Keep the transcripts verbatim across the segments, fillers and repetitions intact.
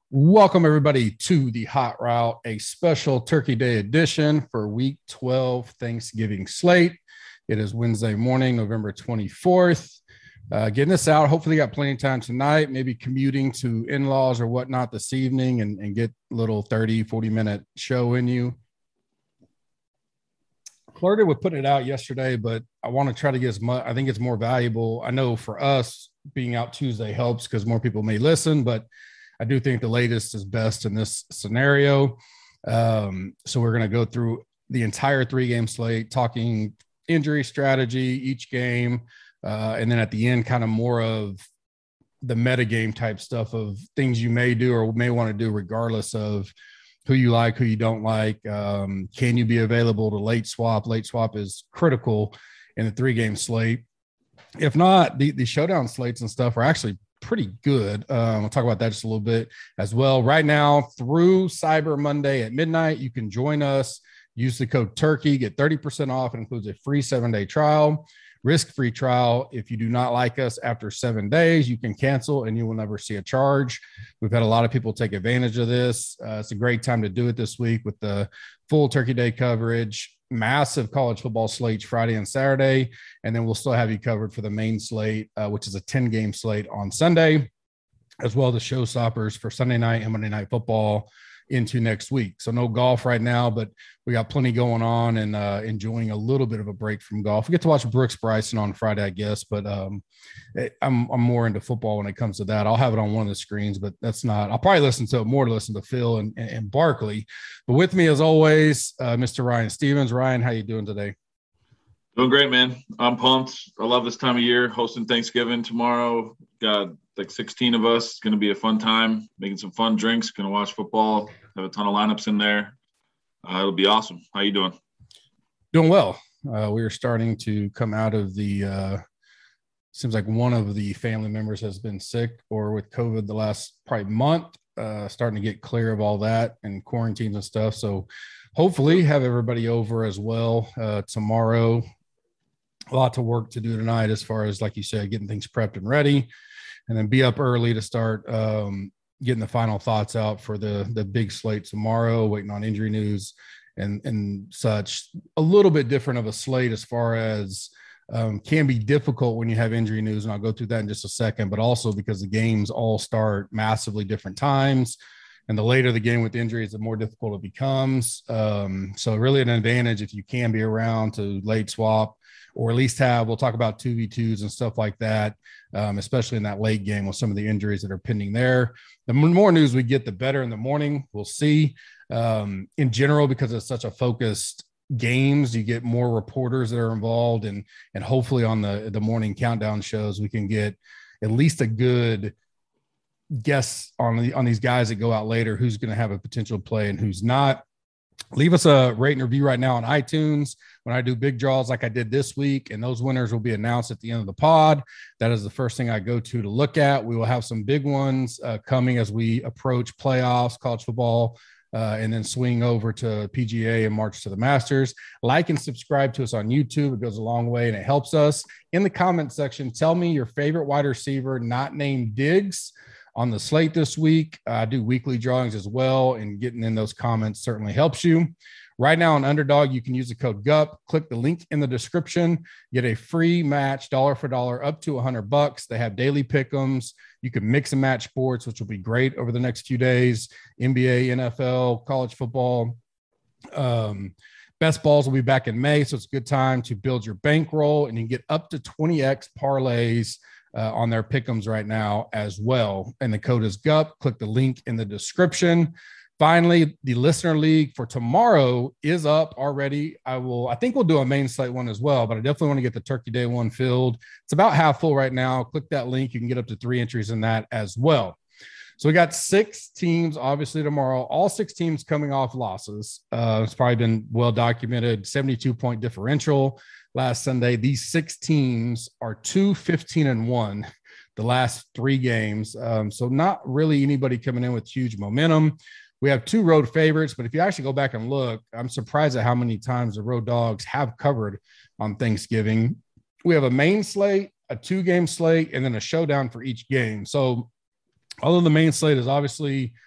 Welcome, everybody, to the Hot Route, a special Turkey Day edition for Week twelve Thanksgiving slate. It is Wednesday morning, November twenty-fourth. Uh, getting this out. Hopefully, you got plenty of time tonight, maybe commuting to in-laws or whatnot this evening and, and get a little thirty, forty minute show in you. Flirted with putting it out yesterday, but I want to try to get as much. I think it's more valuable. I know for us, being out Tuesday helps because more people may listen, but I do think the latest is best in this scenario. Um, so we're going to go through the entire three-game slate, talking injury strategy, each game, uh, and then at the end, kind of more of the metagame type stuff of things you may do or may want to do regardless of who you like, who you don't like. Um, can you be available to late swap? Late swap is critical in the three-game slate. If not, the, the showdown slates and stuff are actually pretty good. Um, I'll talk about that just a little bit as well. Right now, through Cyber Monday at midnight, you can join us. Use the code TURKEY, get thirty percent off. It includes a free seven-day trial, risk-free trial. If you do not like us after seven days, you can cancel and you will never see a charge. We've had a lot of people take advantage of this. Uh, it's a great time to do it this week with the full Turkey Day coverage, massive college football slates Friday and Saturday, and then we'll still have you covered for the main slate, uh, which is a ten-game slate on Sunday, as well as the showstoppers for Sunday night and Monday Night Football into next week. So no golf right now, but we got plenty going on and uh, enjoying a little bit of a break from golf. We get to watch Brooks Bryson on Friday, I guess, but um, it, I'm I'm more into football when it comes to that. I'll have it on one of the screens, but that's not. I'll probably listen to it more to listen to Phil and, and, and Barkley. But with me, as always, uh, Mister Ryan Stevens. Ryan, how you doing today? Doing great, man. I'm pumped. I love this time of year. Hosting Thanksgiving tomorrow. Got like sixteen of us. It's going to be a fun time. Making some fun drinks. Going to watch football. Have a ton of lineups in there. Uh, it'll be awesome. How you doing? Doing well. Uh, we are starting to come out of the uh, – seems like one of the family members has been sick or with COVID the last probably month, uh, starting to get clear of all that and quarantines and stuff. So hopefully have everybody over as well uh, tomorrow. A lot to work to do tonight as far as, like you said, getting things prepped and ready, and then be up early to start um, getting the final thoughts out for the the big slate tomorrow, waiting on injury news and and such. A little bit different of a slate as far as um, can be difficult when you have injury news, and I'll go through that in just a second, but also because the games all start massively different times. And the later the game with injuries, the more difficult it becomes. Um, so really an advantage if you can be around to late swap, or at least have, we'll talk about two v twos and stuff like that, um, especially in that late game with some of the injuries that are pending there. The more news we get, the better in the morning. We'll see. Um, in general, because it's such a focused games, you get more reporters that are involved, and and hopefully on the, the morning countdown shows, we can get at least a good guess on the, on these guys that go out later, who's going to have a potential play and who's not. Leave us a rate and review right now on iTunes when I do big draws like I did this week, and those winners will be announced at the end of the pod. That is the first thing I go to to look at. We will have some big ones uh, coming as we approach playoffs, college football, uh, and then swing over to P G A and march to the Masters. Like and subscribe to us on YouTube. It goes a long way and it helps us. In the comment section, tell me your favorite wide receiver not named Diggs on the slate this week. I do weekly drawings as well, and getting in those comments certainly helps you. Right now on Underdog, you can use the code G U P. Click the link in the description. Get a free match, dollar for dollar, up to one hundred bucks. They have daily pick'ems. You can mix and match sports, which will be great over the next few days. N B A, N F L, college football. Um, best balls will be back in May, so it's a good time to build your bankroll, and you can get up to twenty X parlays Uh, on their pick'ems right now as well. And the code is G U P. Click the link in the description. Finally, the listener league for tomorrow is up already. I will, I think we'll do a main slate one as well, but I definitely want to get the Turkey Day one filled. It's about half full right now. Click that link. You can get up to three entries in that as well. So we got six teams, obviously, tomorrow. All six teams coming off losses. Uh, it's probably been well documented. seventy-two point differential last Sunday. These six teams are two fifteen and one the last three games. Um, so not really anybody coming in with huge momentum. We have two road favorites, but if you actually go back and look, I'm surprised at how many times the road dogs have covered on Thanksgiving. We have a main slate, a two-game slate, and then a showdown for each game. So although the main slate is obviously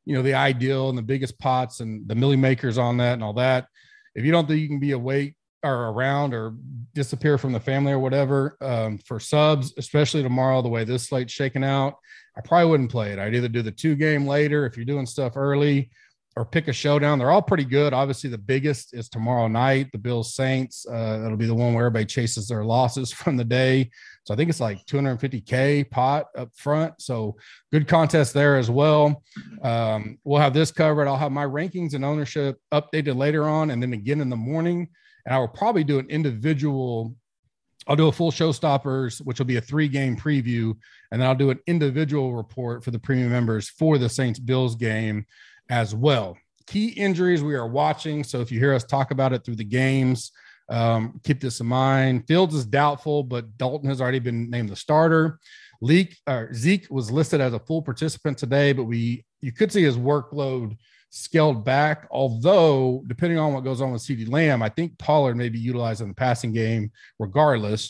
you know, the ideal and the biggest pots and the millie makers on that and all that. If you don't think you can be awake or around or disappear from the family or whatever, um, for subs, especially tomorrow, the way this slate's shaking out, I probably wouldn't play it. I'd either do the two game later if you're doing stuff early, or pick a showdown. They're all pretty good. Obviously, the biggest is tomorrow night, the Bills Saints. Uh, that'll be the one where everybody chases their losses from the day. So I think it's like two hundred fifty K pot up front. So good contest there as well. Um, we'll have this covered. I'll have my rankings and ownership updated later on, and then again in the morning. And I will probably do an individual. I'll do a full showstoppers, which will be a three game preview. And then I'll do an individual report for the premium members for the Saints Bills game as well. Key injuries we are watching. So if you hear us talk about it through the games, um, keep this in mind. Fields is doubtful, but Dalton has already been named the starter. Leak, uh, Zeke was listed as a full participant today, but we you could see his workload scaled back. Although, depending on what goes on with CeeDee Lamb, I think Pollard may be utilized in the passing game regardless.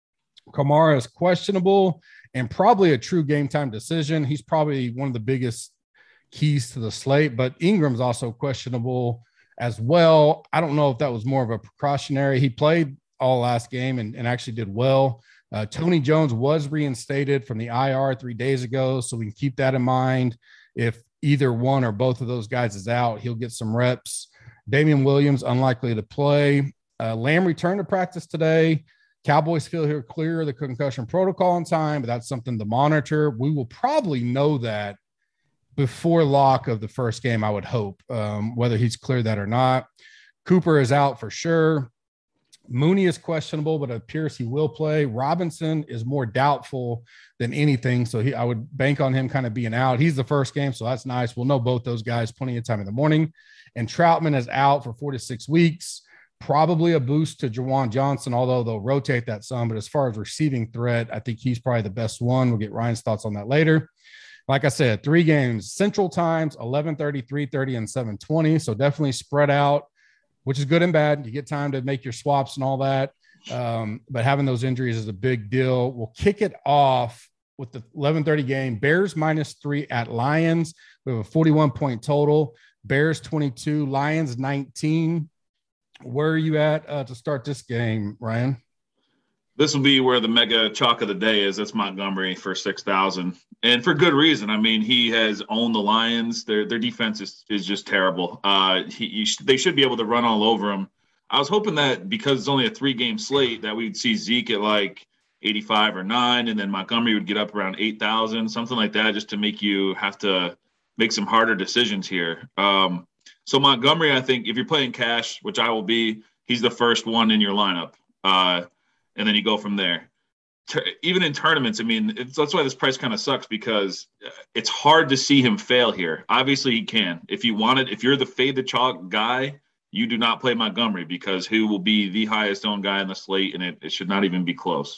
Kamara is questionable and probably a true game time decision. He's probably one of the biggest keys to the slate, but Ingram's also questionable as well. I don't know if that was more of a precautionary. He played all last game and, and actually did well. Uh, Tony Jones was reinstated from the I R three days ago, so we can keep that in mind. If either one or both of those guys is out, he'll get some reps. Damian Williams, unlikely to play. Uh, Lamb returned to practice today. Cowboys feel here clear of the concussion protocol in time, but that's something to monitor. We will probably know that before lock of the first game, I would hope, um, whether he's cleared that or not. Cooper is out for sure. Mooney is questionable, but it appears he will play. Robinson is more doubtful than anything, so he, I would bank on him kind of being out. He's the first game, so that's nice. We'll know both those guys plenty of time in the morning. And Troutman is out for four to six weeks. Probably a boost to Jawan Johnson, although they'll rotate that some. But as far as receiving threat, I think he's probably the best one. We'll get Ryan's thoughts on that later. Like I said, three games, Central Times, eleven thirty, three thirty, and seven twenty. So definitely spread out, which is good and bad. You get time to make your swaps and all that. Um, but having those injuries is a big deal. We'll kick it off with the eleven thirty game. Bears minus three at Lions. We have a forty-one point total. Bears twenty-two, Lions nineteen. Where are you at uh, to start this game, Ryan? This will be where the mega chalk of the day is. That's Montgomery for six thousand. And for good reason. I mean, he has owned the Lions. Their their defense is, is just terrible. Uh, he, he sh- they should be able to run all over him. I was hoping that because it's only a three-game slate that we'd see Zeke at like eighty-five or nine, and then Montgomery would get up around eight thousand, something like that, just to make you have to make some harder decisions here. Um, so Montgomery, I think if you're playing cash, which I will be, he's the first one in your lineup. Uh, and then you go from there. Even in tournaments, I mean, it's, that's why this price kind of sucks, because it's hard to see him fail here. Obviously, he can. If you want it, if you're the fade the chalk guy, you do not play Montgomery, because he will be the highest owned guy in the slate, and it, it should not even be close.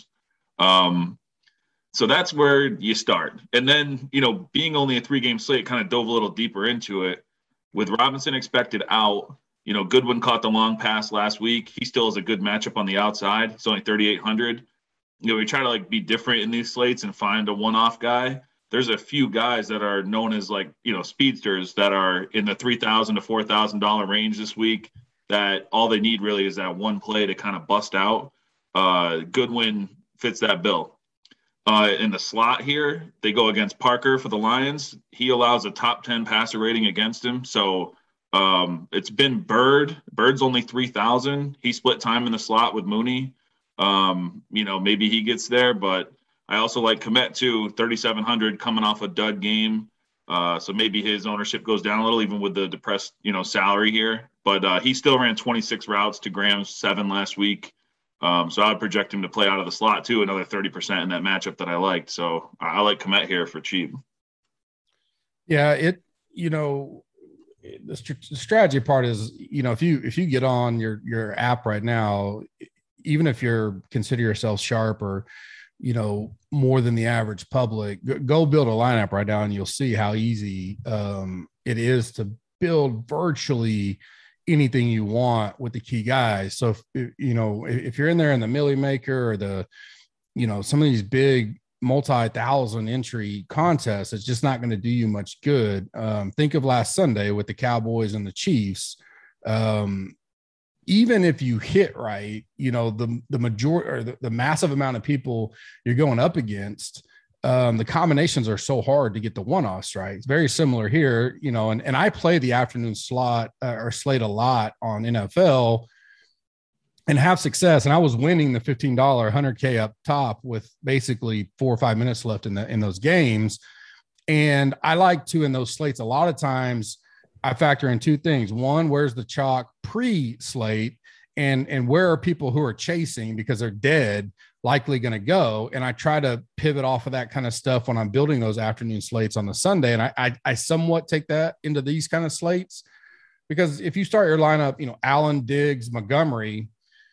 Um, so that's where you start. And then, you know, being only a three-game slate, kind of dove a little deeper into it. With Robinson expected out, you know, Goodwin caught the long pass last week. He still has a good matchup on the outside. It's only thirty-eight hundred. You know, we try to like be different in these slates and find a one-off guy. There's a few guys that are known as like, you know, speedsters that are in the three thousand to four thousand dollars range this week, that all they need really is that one play to kind of bust out. Uh, Goodwin fits that bill. Uh, in the slot here, they go against Parker for the Lions. He allows a top ten passer rating against him. So um, it's been Bird. Bird's only three thousand. He split time in the slot with Mooney. Um, you know, maybe he gets there, but I also like Kmet too, thirty-seven hundred coming off a dud game. Uh, so maybe his ownership goes down a little, even with the depressed, you know, salary here. But uh, he still ran twenty-six routes to Graham's seven last week. Um, so I would project him to play out of the slot too, another thirty percent in that matchup that I liked. So I, I like Kmet here for cheap. Yeah, it, you know, the, st- the strategy part is, you know, if you, if you get on your, your app right now, even if you're consider yourself sharp or, you know, more than the average public, go build a lineup right now and you'll see how easy um, it is to build virtually anything you want with the key guys. So, if, you know, if you're in there in the Millie Maker or the, you know, some of these big multi-thousand entry contest, it's just not going to do you much good. Um, think of last Sunday with the Cowboys and the Chiefs. Um, even if you hit right, you know, the, the majority or the, the massive amount of people you're going up against, um, the combinations are so hard to get the one-offs right. It's very similar here, you know, and, and I play the afternoon slot uh, or slate a lot on N F L and have success. And I was winning the fifteen dollars one hundred K up top with basically four or five minutes left in the, in those games. And I like to, in those slates, a lot of times I factor in two things. One, where's the chalk pre-slate, and, and where are people who are chasing because they're dead likely going to go? And I try to pivot off of that kind of stuff when I'm building those afternoon slates on the Sunday. And I, I, I somewhat take that into these kind of slates, because if you start your lineup, you know, Allen, Diggs, Montgomery,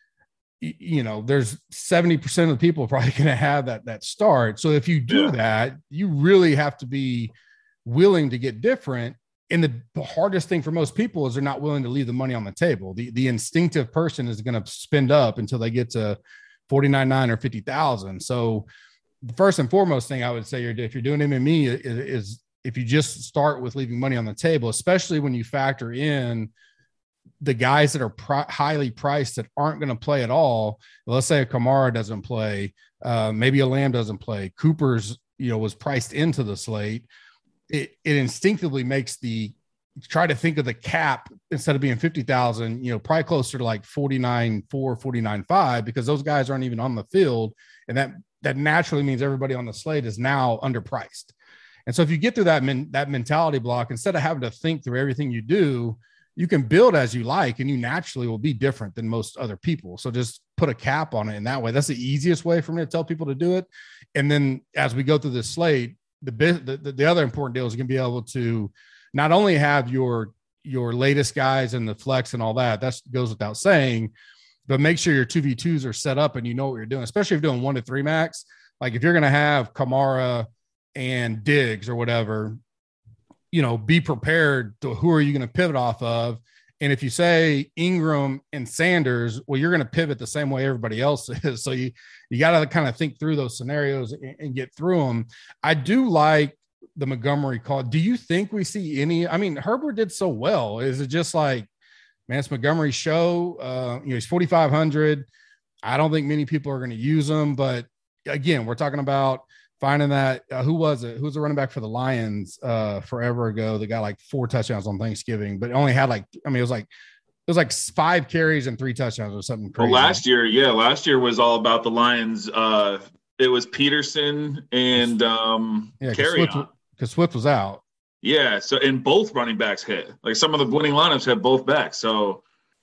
you know, there's seventy percent of the people probably going to have that, that start. So if you do yeah. that, you really have to be willing to get different. And the, the hardest thing for most people is they're not willing to leave the money on the table. The, the instinctive person is going to spend up until they get to forty-nine nine or fifty thousand. So the first and foremost thing I would say, if you're doing M M E, is, is if you just start with leaving money on the table, especially when you factor in the guys that are pri- highly priced that aren't going to play at all. Let's say a Kamara doesn't play, uh, maybe a Lamb doesn't play. Cooper's, you know, was priced into the slate. It, it instinctively makes the try to think of the cap instead of being fifty thousand, you know, probably closer to like forty-nine four, forty-nine five, because those guys aren't even on the field. And that, that naturally means everybody on the slate is now underpriced. And so if you get through that, men, that mentality block, instead of having to think through everything you do, you can build as you like, and you naturally will be different than most other people. So just put a cap on it in that way. That's the easiest way for me to tell people to do it. And then as we go through this slate, the, the, the other important deal is going to be able to not only have your, your latest guys and the flex and all that, that goes without saying, but make sure your two V twos are set up and you know what you're doing, especially if you're doing one to three max. Like if you're going to have Kamara and Diggs or whatever, you know, be prepared to who are you going to pivot off of. And if you say Ingram and Sanders, well, you're going to pivot the same way everybody else is. So you, you got to kind of think through those scenarios and, and get through them. I do like the Montgomery call. Do you think we see any, I mean, Herbert did so well. Is it just like, man, it's Montgomery's show? Uh, you know, he's forty-five hundred. I don't think many people are going to use him, but again, we're talking about finding that, uh, who was it? Who was the running back for the Lions uh, forever ago? That got like four touchdowns on Thanksgiving, but only had like, I mean, it was like, it was like five carries and three touchdowns or something crazy. Well, last year, yeah, last year was all about the Lions. Uh, it was Peterson and um, yeah, Carry because Swift was out. Yeah, so and both running backs hit. Like some of the winning lineups had both backs. So,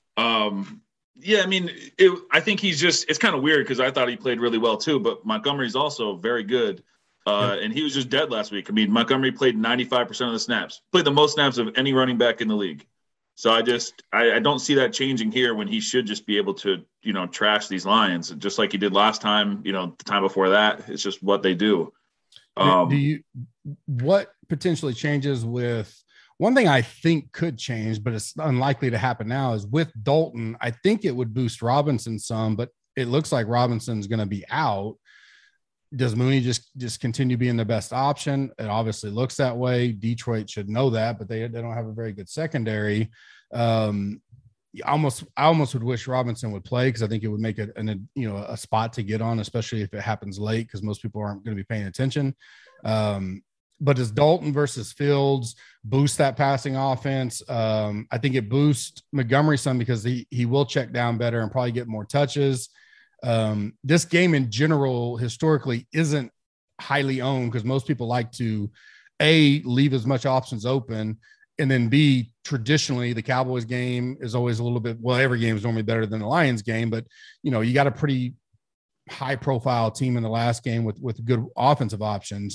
um, yeah, I mean, it, I think he's just – it's kind of weird because I thought he played really well too, but Montgomery's also very good. Uh, yeah. And he was just dead last week. I mean, Montgomery played ninety-five percent of the snaps, played the most snaps of any running back in the league. So I just I, – I don't see that changing here when he should just be able to, you know, trash these Lions just like he did last time, you know, the time before that. It's just what they do. Um, do you – what potentially changes with – one thing I think could change, but it's unlikely to happen now, is with Dalton. I think it would boost Robinson some, but it looks like Robinson's going to be out. Does Mooney just, just continue being the best option? It obviously looks that way. Detroit should know that, but they, they don't have a very good secondary. Um, I almost, I almost would wish Robinson would play because I think it would make it an, you know, a spot to get on, especially if it happens late, because most people aren't going to be paying attention. Um, But does Dalton versus Fields boost that passing offense? Um, I think it boosts Montgomery some because he he will check down better and probably get more touches. Um, this game in general historically isn't highly owned because most people like to, A, leave as much options open, and then B, traditionally the Cowboys game is always a little bit, well, every game is normally better than the Lions game, but, you know, you got a pretty high-profile team in the last game with with good offensive options.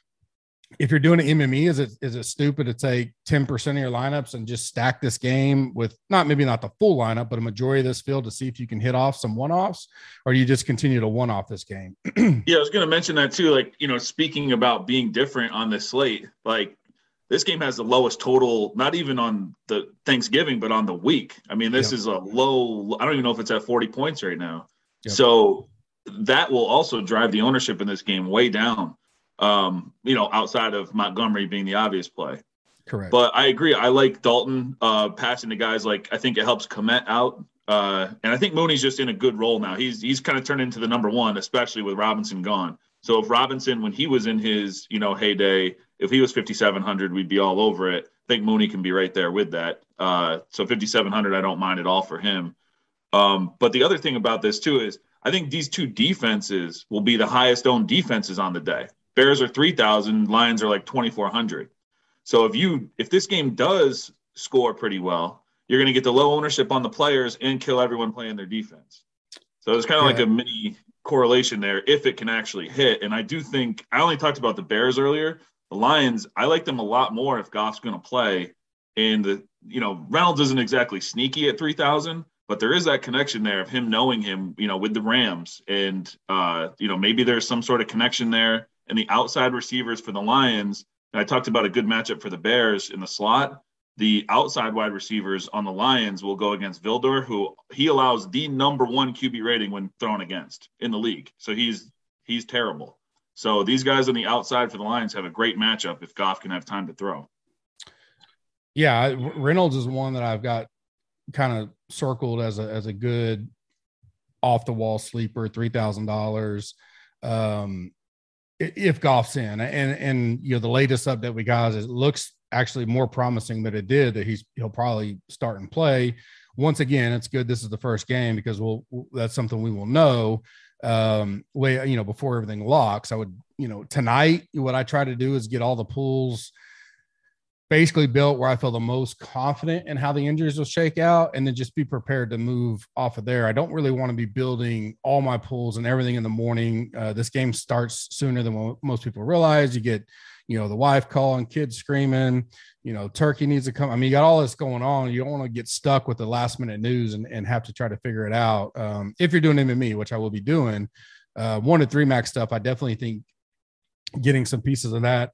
If you're doing an M M E, is it is it stupid to take ten percent of your lineups and just stack this game with not maybe not the full lineup, but a majority of this field to see if you can hit off some one-offs, or do you just continue to one-off this game? Yeah, I was going to mention that too. Like, you know, speaking about being different on this slate, like this game has the lowest total, not even on the Thanksgiving, but on the week. I mean, this yep. is a low, I don't even know if it's at forty points right now. Yep. So that will also drive the ownership in this game way down. Um, you know, outside of Montgomery being the obvious play. Correct. But I agree. I like Dalton uh, passing to guys like I think it helps Kmet out. Uh, and I think Mooney's just in a good role now. He's he's kind of turned into the number one, especially with Robinson gone. So if Robinson, when he was in his, you know, heyday, if he was fifty-seven hundred, we'd be all over it. I think Mooney can be right there with that. Uh, so fifty-seven hundred, I don't mind at all for him. Um, but the other thing about this too is I think these two defenses will be the highest owned defenses on the day. Bears are three thousand, Lions are like twenty-four hundred. So if you if this game does score pretty well, you're going to get the low ownership on the players and kill everyone playing their defense. So it's kind of yeah. like a mini correlation there if it can actually hit. And I do think I only talked about the Bears earlier. The Lions, I like them a lot more if Goff's going to play. And the you know Reynolds isn't exactly sneaky at three thousand, but there is that connection there of him knowing him, you know, with the Rams, and uh, you know maybe there's some sort of connection there. And the outside receivers for the Lions. And I talked about a good matchup for the Bears in the slot. The outside wide receivers on the Lions will go against Vildor, who he allows the number one Q B rating when thrown against in the league. So he's he's terrible. So these guys on the outside for the Lions have a great matchup if Goff can have time to throw. Yeah, Reynolds is one that I've got kind of circled as a as a good off the wall sleeper, three thousand dollars. Um, if Goff's in, and and you know the latest update we got is it looks actually more promising than it did that he's he'll probably start and play. Once again, it's good this is the first game because we'll that's something we will know um way you know before everything locks. I would you know tonight what I try to do is get all the pools basically built where I feel the most confident in how the injuries will shake out, and then just be prepared to move off of there. I don't really want to be building all my pools and everything in the morning. Uh, this game starts sooner than most people realize. You get, you know, the wife calling, kids screaming, you know, turkey needs to come. I mean, you got all this going on. You don't want to get stuck with the last minute news and, and have to try to figure it out. Um, if you're doing M M E, which I will be doing, uh, one to three max stuff, I definitely think getting some pieces of that.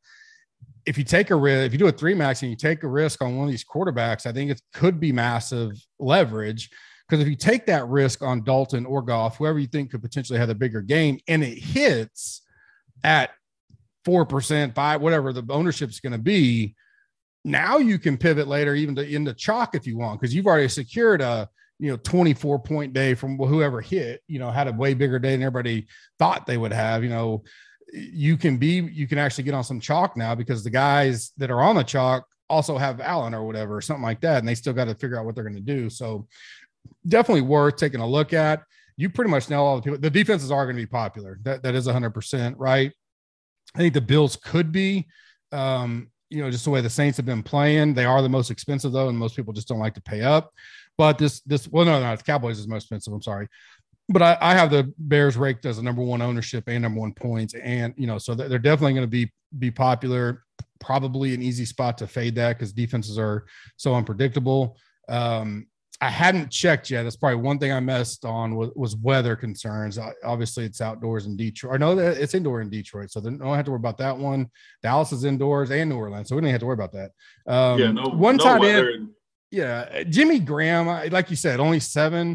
If you take a risk, if you do a three max and you take a risk on one of these quarterbacks, I think it could be massive leverage, because if you take that risk on Dalton or Goff, whoever you think could potentially have a bigger game, and it hits at four percent, five, whatever the ownership is going to be, now you can pivot later even to into chalk if you want, because you've already secured a, you know, twenty-four point day from whoever hit, you know, had a way bigger day than everybody thought they would have. You know, you can be, you can actually get on some chalk now because the guys that are on the chalk also have Allen or whatever, or something like that. And they still got to figure out what they're going to do. So definitely worth taking a look at. You pretty much know all the people. The defenses are going to be popular. That that is a hundred percent right. I think the Bills could be, um, you know, just the way the Saints have been playing. They are the most expensive though, and most people just don't like to pay up. But this, this, well, no, no, the Cowboys is most expensive. I'm sorry. But I, I have the Bears ranked as a number one ownership and number one points. And, you know, so they're definitely going to be, be popular, probably an easy spot to fade that because defenses are so unpredictable. Um, I hadn't checked yet. That's probably one thing I messed on was, was weather concerns. I, obviously it's outdoors in Detroit. I know that it's indoor in Detroit, so they don't have to worry about that one. Dallas is indoors and New Orleans, so we don't have to worry about that. Um, yeah, no, one no time weather. in, yeah, Jimmy Graham, like you said, only seven.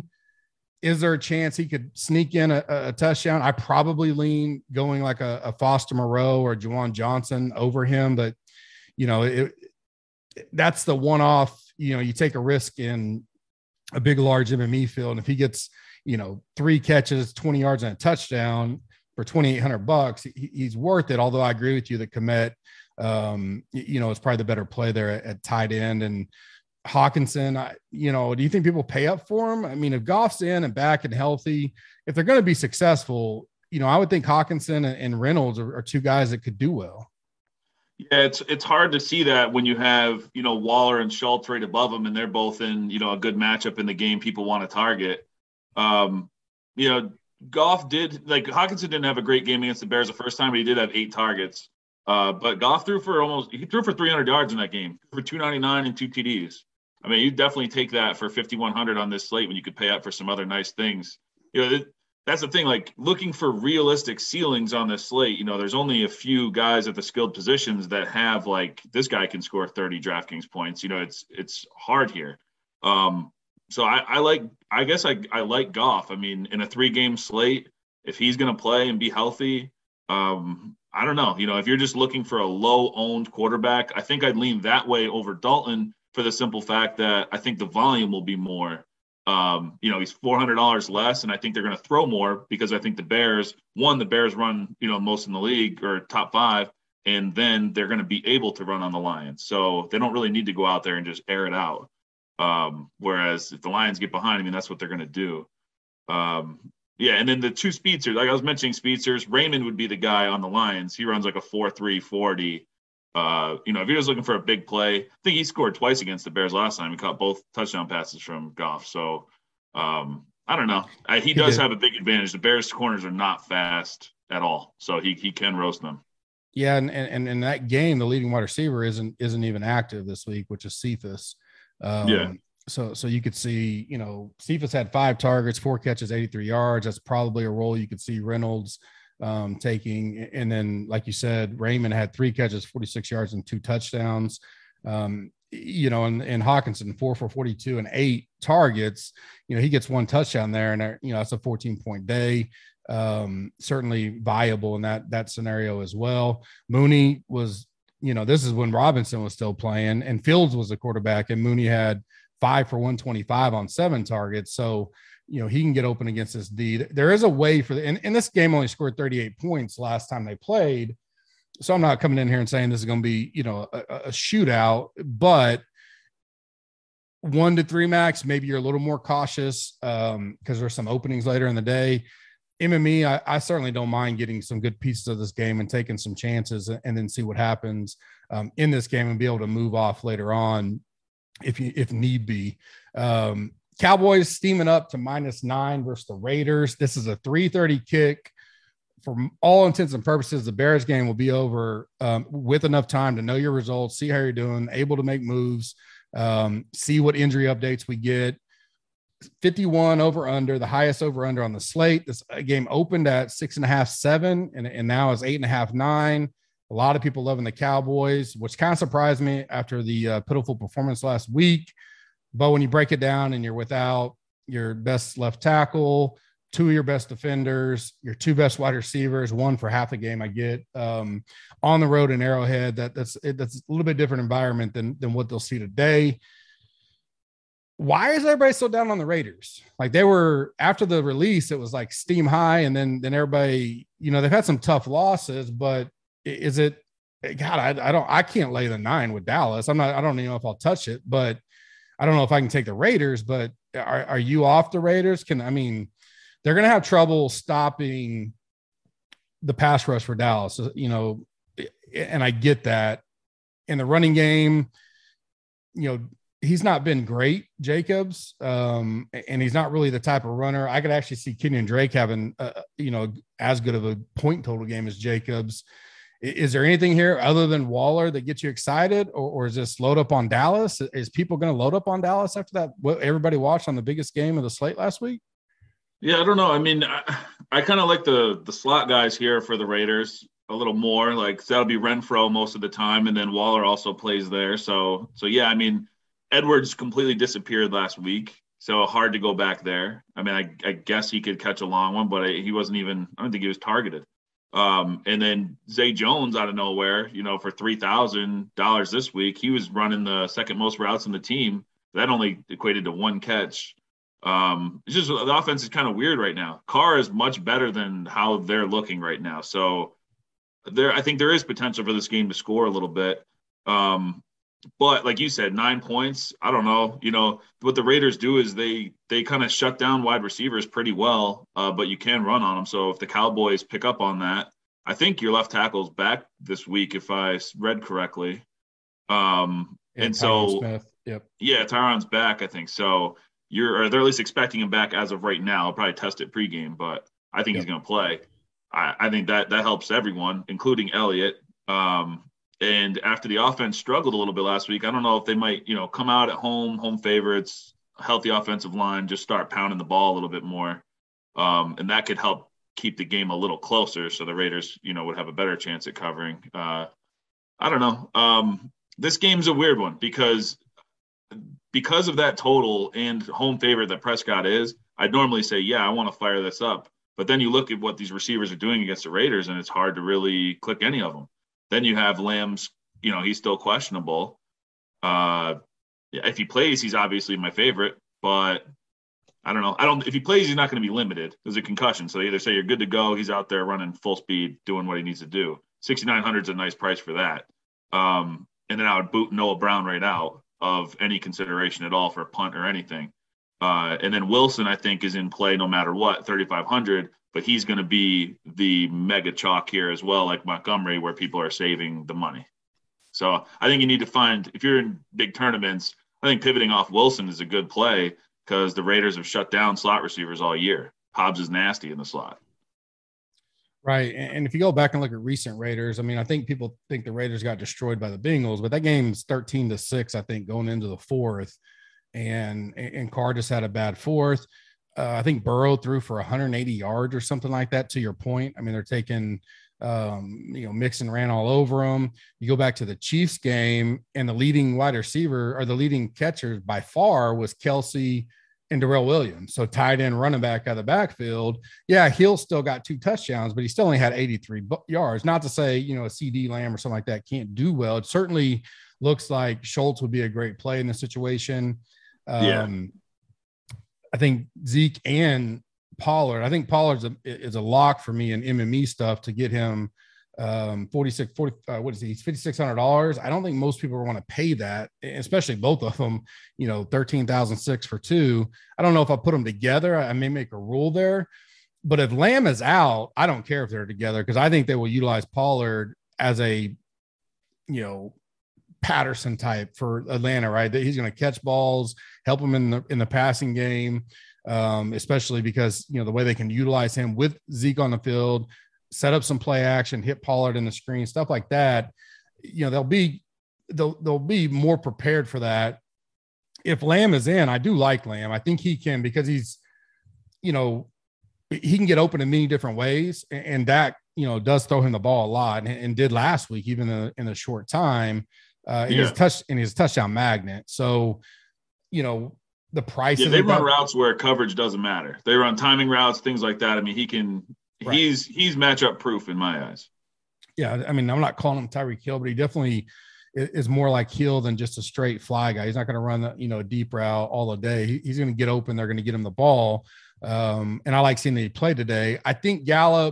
Is there a chance he could sneak in a, a touchdown? I probably lean going like a, a Foster Moreau or Juwan Johnson over him, but you know, it, that's the one-off. You know, you take a risk in a big, large M M E field, and if he gets, you know, three catches, twenty yards, and a touchdown for twenty-eight hundred bucks, he, he's worth it. Although I agree with you that Kmet, um, you know, is probably the better play there at, at tight end. And Hawkinson, I, you know, do you think people pay up for him? I mean, if Goff's in and back and healthy, if they're going to be successful, you know, I would think Hawkinson and, and Reynolds are, are two guys that could do well. Yeah, it's it's hard to see that when you have, you know, Waller and Schultz right above them, and they're both in, you know, a good matchup in the game people want to target. Um, you know, Goff did, like, Hawkinson didn't have a great game against the Bears the first time, but he did have eight targets. Uh, but Goff threw for almost, he threw for three hundred yards in that game, for two ninety-nine and two T Ds. I mean, you definitely take that for fifty-one hundred on this slate when you could pay up for some other nice things. You know, it, that's the thing, like looking for realistic ceilings on this slate. You know, there's only a few guys at the skilled positions that have like, this guy can score thirty DraftKings points. You know, it's, it's hard here. Um, so I, I like, I guess I, I like Goff. I mean, in a three game slate, if he's going to play and be healthy, um, I don't know. You know, if you're just looking for a low-owned quarterback, I think I'd lean that way over Dalton for the simple fact that I think the volume will be more. Um, you know, he's four hundred dollars less, and I think they're going to throw more because I think the Bears, one, the Bears run, you know, most in the league or top five, and then they're going to be able to run on the Lions. So they don't really need to go out there and just air it out. Um, whereas if the Lions get behind, I mean, that's what they're going to do. Um, yeah, and then the two speedsters, like I was mentioning speedsters, Raymond would be the guy on the Lions. He runs like a four three forty. Uh, you know, if he was looking for a big play, I think he scored twice against the Bears last time. He caught both touchdown passes from Goff. So um, I don't know. I, he does have a big advantage. The Bears corners are not fast at all, so he he can roast them. Yeah, and and in that game, the leading wide receiver isn't isn't even active this week, which is Cephas. Um, yeah. So so you could see, you know, Cephas had five targets, four catches, eighty-three yards. That's probably a role you could see Reynolds um, taking. And then, like you said, Raymond had three catches, forty-six yards, and two touchdowns. Um, you know, and, and Hawkinson, four for forty-two and eight targets. You know, he gets one touchdown there, and, you know, that's a fourteen-point day. Um, certainly viable in that that scenario as well. Mooney was, you know, this is when Robinson was still playing, and Fields was the quarterback, and Mooney had five for one twenty-five on seven targets. So, you know, he can get open against this D. There is a way for the, and, and this game only scored thirty-eight points last time they played. So I'm not coming in here and saying this is going to be, you know, a, a shootout, but one to three max, maybe you're a little more cautious um, because there's some openings later in the day. M M E, I, I certainly don't mind getting some good pieces of this game and taking some chances and, and then see what happens um, in this game and be able to move off later on if you, if need be. Um, Cowboys steaming up to minus nine versus the Raiders. This is a three thirty kick. For all intents and purposes, the Bears game will be over um, with enough time to know your results, see how you're doing, able to make moves, um, see what injury updates we get. fifty-one over under, the highest over under on the slate. This game opened at six and a half, seven, and, and now is eight and a half, nine. A lot of people loving the Cowboys, which kind of surprised me after the uh, pitiful performance last week. But when you break it down and you're without your best left tackle, two of your best defenders, your two best wide receivers, one for half a game, I get um, on the road in Arrowhead. That that's that's a little bit different environment than than what they'll see today. Why is everybody so down on the Raiders? Like they were after the release, it was like steam high, and then then everybody, you know, they've had some tough losses, but is it? God, I, I don't, I can't lay the nine with Dallas. I'm not, I don't even know if I'll touch it, but I don't know if I can take the Raiders. But are are you off the Raiders? Can I mean, they're going to have trouble stopping the pass rush for Dallas, you know, and I get that. In the running game, you know, he's not been great, Jacobs, um, and he's not really the type of runner. I could actually see Kenyon Drake having, uh, you know, as good of a point total game as Jacobs. Is there anything here other than Waller that gets you excited, or, or is this load up on Dallas? Is people going to load up on Dallas after that? What everybody watched on the biggest game of the slate last week? Yeah, I don't know. I mean, I, I kind of like the the slot guys here for the Raiders a little more. Like that'll be Renfro most of the time, and then Waller also plays there. So, so yeah, I mean, Edwards completely disappeared last week, so hard to go back there. I mean, I, I guess he could catch a long one, but he wasn't even. I don't think he was targeted. Um, and then Zay Jones out of nowhere, you know, for three thousand dollars this week, he was running the second most routes in the team. That only equated to one catch. Um, it's just the offense is kind of weird right now. Carr is much better than how they're looking right now. So there, I think there is potential for this game to score a little bit. Um, but like you said, nine points, I don't know, you know, what the Raiders do is they, they kind of shut down wide receivers pretty well, uh, but you can run on them. So if the Cowboys pick up on that, I think your left tackle's back this week, if I read correctly. Um, yeah, and Tyron so, Smith. Yep. Yeah, Tyron's back, I think. So you're, or they're at least expecting him back as of right now. I'll probably test it pregame, but I think yep. he's going to play. I, I think that that helps everyone, including Elliott. Um, And after the offense struggled a little bit last week, I don't know if they might, you know, come out at home, home favorites, healthy offensive line, just start pounding the ball a little bit more. Um, and that could help keep the game a little closer so the Raiders, you know, would have a better chance at covering. Uh, I don't know. Um, this game's a weird one because because of that total and home favorite that Prescott is, I'd normally say, yeah, I want to fire this up. But then you look at what these receivers are doing against the Raiders, and it's hard to really click any of them. Then you have Lamb's, you know, he's still questionable. Uh, if he plays, he's obviously my favorite, but I don't know. I don't. If he plays, he's not going to be limited. There's a concussion, so they either say you're good to go. He's out there running full speed, doing what he needs to do. sixty-nine hundred is a nice price for that. Um, and then I would boot Noah Brown right out of any consideration at all for a punt or anything. Uh, and then Wilson, I think, is in play no matter what, thirty-five hundred. But he's going to be the mega chalk here as well, like Montgomery, where people are saving the money. So I think you need to find, if you're in big tournaments, I think pivoting off Wilson is a good play, because the Raiders have shut down slot receivers all year. Hobbs is nasty in the slot. Right. And if you go back and look at recent Raiders, I mean, I think people think the Raiders got destroyed by the Bengals, but that game's thirteen to six, I think, going into the fourth. And, and Carr just had a bad fourth. Uh, I think Burrow threw for one hundred eighty yards or something like that, to your point. I mean, they're taking, um, you know, Mixon ran all over them. You go back to the Chiefs game, and the leading wide receiver, or the leading catcher by far, was Kelsey and Darrell Williams. So tight end, running back out of the backfield. Yeah, Hill still got two touchdowns, but he still only had eighty-three yards. Not to say, you know, a C D Lamb or something like that can't do well. It certainly looks like Schultz would be a great play in this situation. Um, yeah. I think Zeke and Pollard, I think Pollard's a, is a lock for me in M M E stuff to get him um, forty-six, forty, uh, what is he? He's fifty-six hundred dollars. I don't think most people want to pay that, especially both of them, you know, thirteen thousand six for two. I don't know if I put them together. I may make a rule there, but if Lamb is out, I don't care if they're together, because I think they will utilize Pollard as a, you know, Patterson type for Atlanta, right? That he's going to catch balls, help him in the, in the passing game. Um, especially because, you know, the way they can utilize him with Zeke on the field, set up some play action, hit Pollard in the screen, stuff like that. You know, they'll be, they'll, they'll be more prepared for that. If Lamb is in, I do like Lamb. I think he can, because he's, you know, he can get open in many different ways, and, and Dak, you know, does throw him the ball a lot, and, and did last week, even in a, in a short time, uh, in yeah. his touch, in his touchdown magnet. So, you know, the price. Yeah, they run routes where coverage doesn't matter. They run timing routes, things like that. I mean, he can. Right. He's he's matchup proof in my eyes. Yeah, I mean, I'm not calling him Tyreek Hill, but he definitely is more like Hill than just a straight fly guy. He's not going to run the, you know, a deep route all the day. He, he's going to get open. They're going to get him the ball. Um, and I like seeing that he played today. I think Gallup.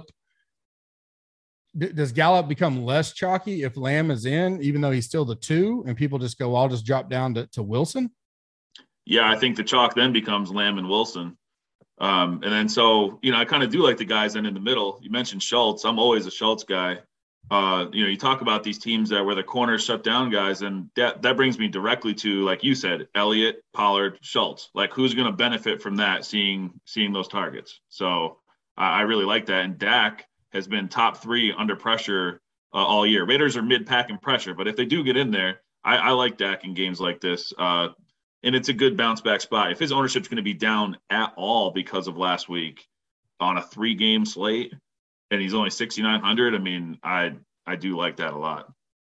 Does Gallup become less chalky if Lamb is in, even though he's still the two, and people just go, I'll just drop down to, to Wilson? Yeah, I think the chalk then becomes Lamb and Wilson. Um, and then so, you know, I kind of do like the guys then in the middle. You mentioned Schultz. I'm always a Schultz guy. Uh, you know, you talk about these teams that where the corners shut down guys, and that, that brings me directly to, like you said, Elliott, Pollard, Schultz. Like, who's going to benefit from that, seeing seeing those targets? So uh, I really like that. And Dak has been top three under pressure uh, all year. Raiders are mid-pack in pressure, but if they do get in there, I, I like Dak in games like this. Uh, And it's a good bounce back spot. If his ownership's going to be down at all because of last week on a three game slate, and he's only sixty-nine hundred, I mean, I, I do like that a lot.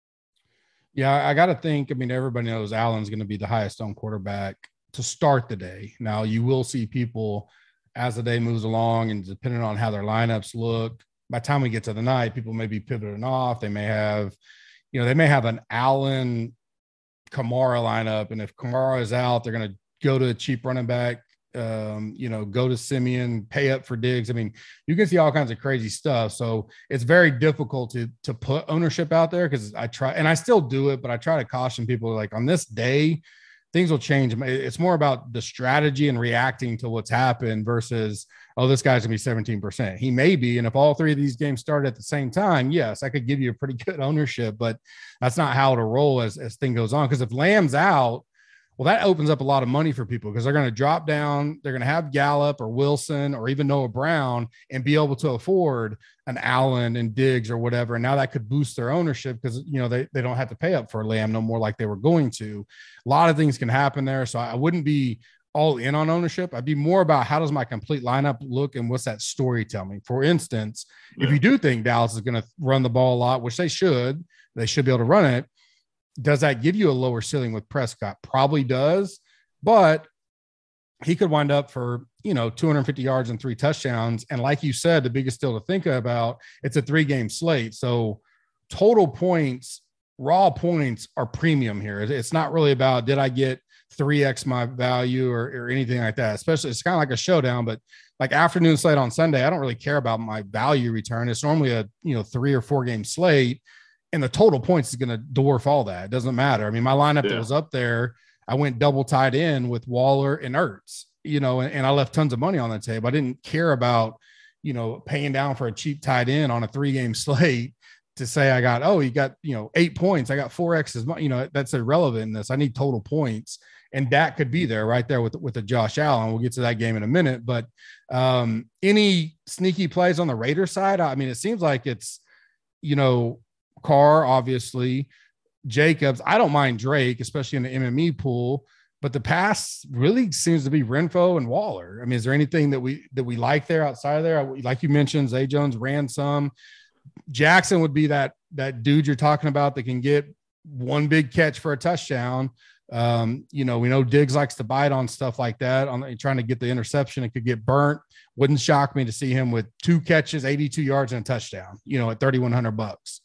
Yeah. I got to think, I mean, everybody knows Allen's going to be the highest owned quarterback to start the day. Now you will see people as the day moves along, and depending on how their lineups look, by the time we get to the night, people may be pivoting off. They may have, you know, they may have an Allen Kamara lineup, and if Kamara is out, they're going to go to a cheap running back, um, you know, go to Simeon, pay up for Diggs. I mean, you can see all kinds of crazy stuff. So it's very difficult to to put ownership out there, because I try, and I still do it, but I try to caution people, like, on this day, things will change. It's more about the strategy and reacting to what's happened versus, oh, this guy's gonna be seventeen percent. He may be. And if all three of these games started at the same time, yes, I could give you a pretty good ownership, but that's not how to roll as, as thing goes on. Because if Lamb's out, well, that opens up a lot of money for people, because they're going to drop down. They're going to have Gallup or Wilson or even Noah Brown and be able to afford an Allen and Diggs or whatever. And now that could boost their ownership, because, you know, they, they don't have to pay up for Lamb no more like they were going to. A lot of things can happen there. So I wouldn't be all in on ownership. I'd be more about, how does my complete lineup look and what's that story tell me? For instance, yeah. if you do think Dallas is going to run the ball a lot, which they should, they should be able to run it. Does that give you a lower ceiling with Prescott? Probably does. But he could wind up for, you know, two hundred fifty yards and three touchdowns. And like you said, the biggest deal to think about, it's a three game slate. So total points, raw points are premium here. It's not really about, did I get three X my value or, or anything like that, especially it's kind of like a showdown, but like afternoon slate on Sunday, I don't really care about my value return. It's normally a, you know, three or four game slate, and the total points is going to dwarf all that. It doesn't matter. I mean, my lineup yeah. that was up there, I went double tied in with Waller and Ertz, you know, and, and I left tons of money on the table. I didn't care about, you know, paying down for a cheap tight end on a three game slate to say I got, oh, you got, you know, eight points. I got four X's, you know, that's irrelevant in this. I need total points. And Dak could be there right there with, with the Josh Allen. We'll get to that game in a minute, but um, any sneaky plays on the Raiders side? I mean, it seems like it's, you know, Carr, obviously, Jacobs. I don't mind Drake, especially in the M M E pool, but the pass really seems to be Renfrow and Waller. I mean, is there anything that we that we like there outside of there? Like you mentioned, Zay Jones ran some. Jackson would be that that dude you're talking about that can get one big catch for a touchdown. Um, you know, we know Diggs likes to bite on stuff like that, on trying to get the interception. It could get burnt. Wouldn't shock me to see him with two catches, eighty-two yards and a touchdown, you know, at thirty-one hundred bucks.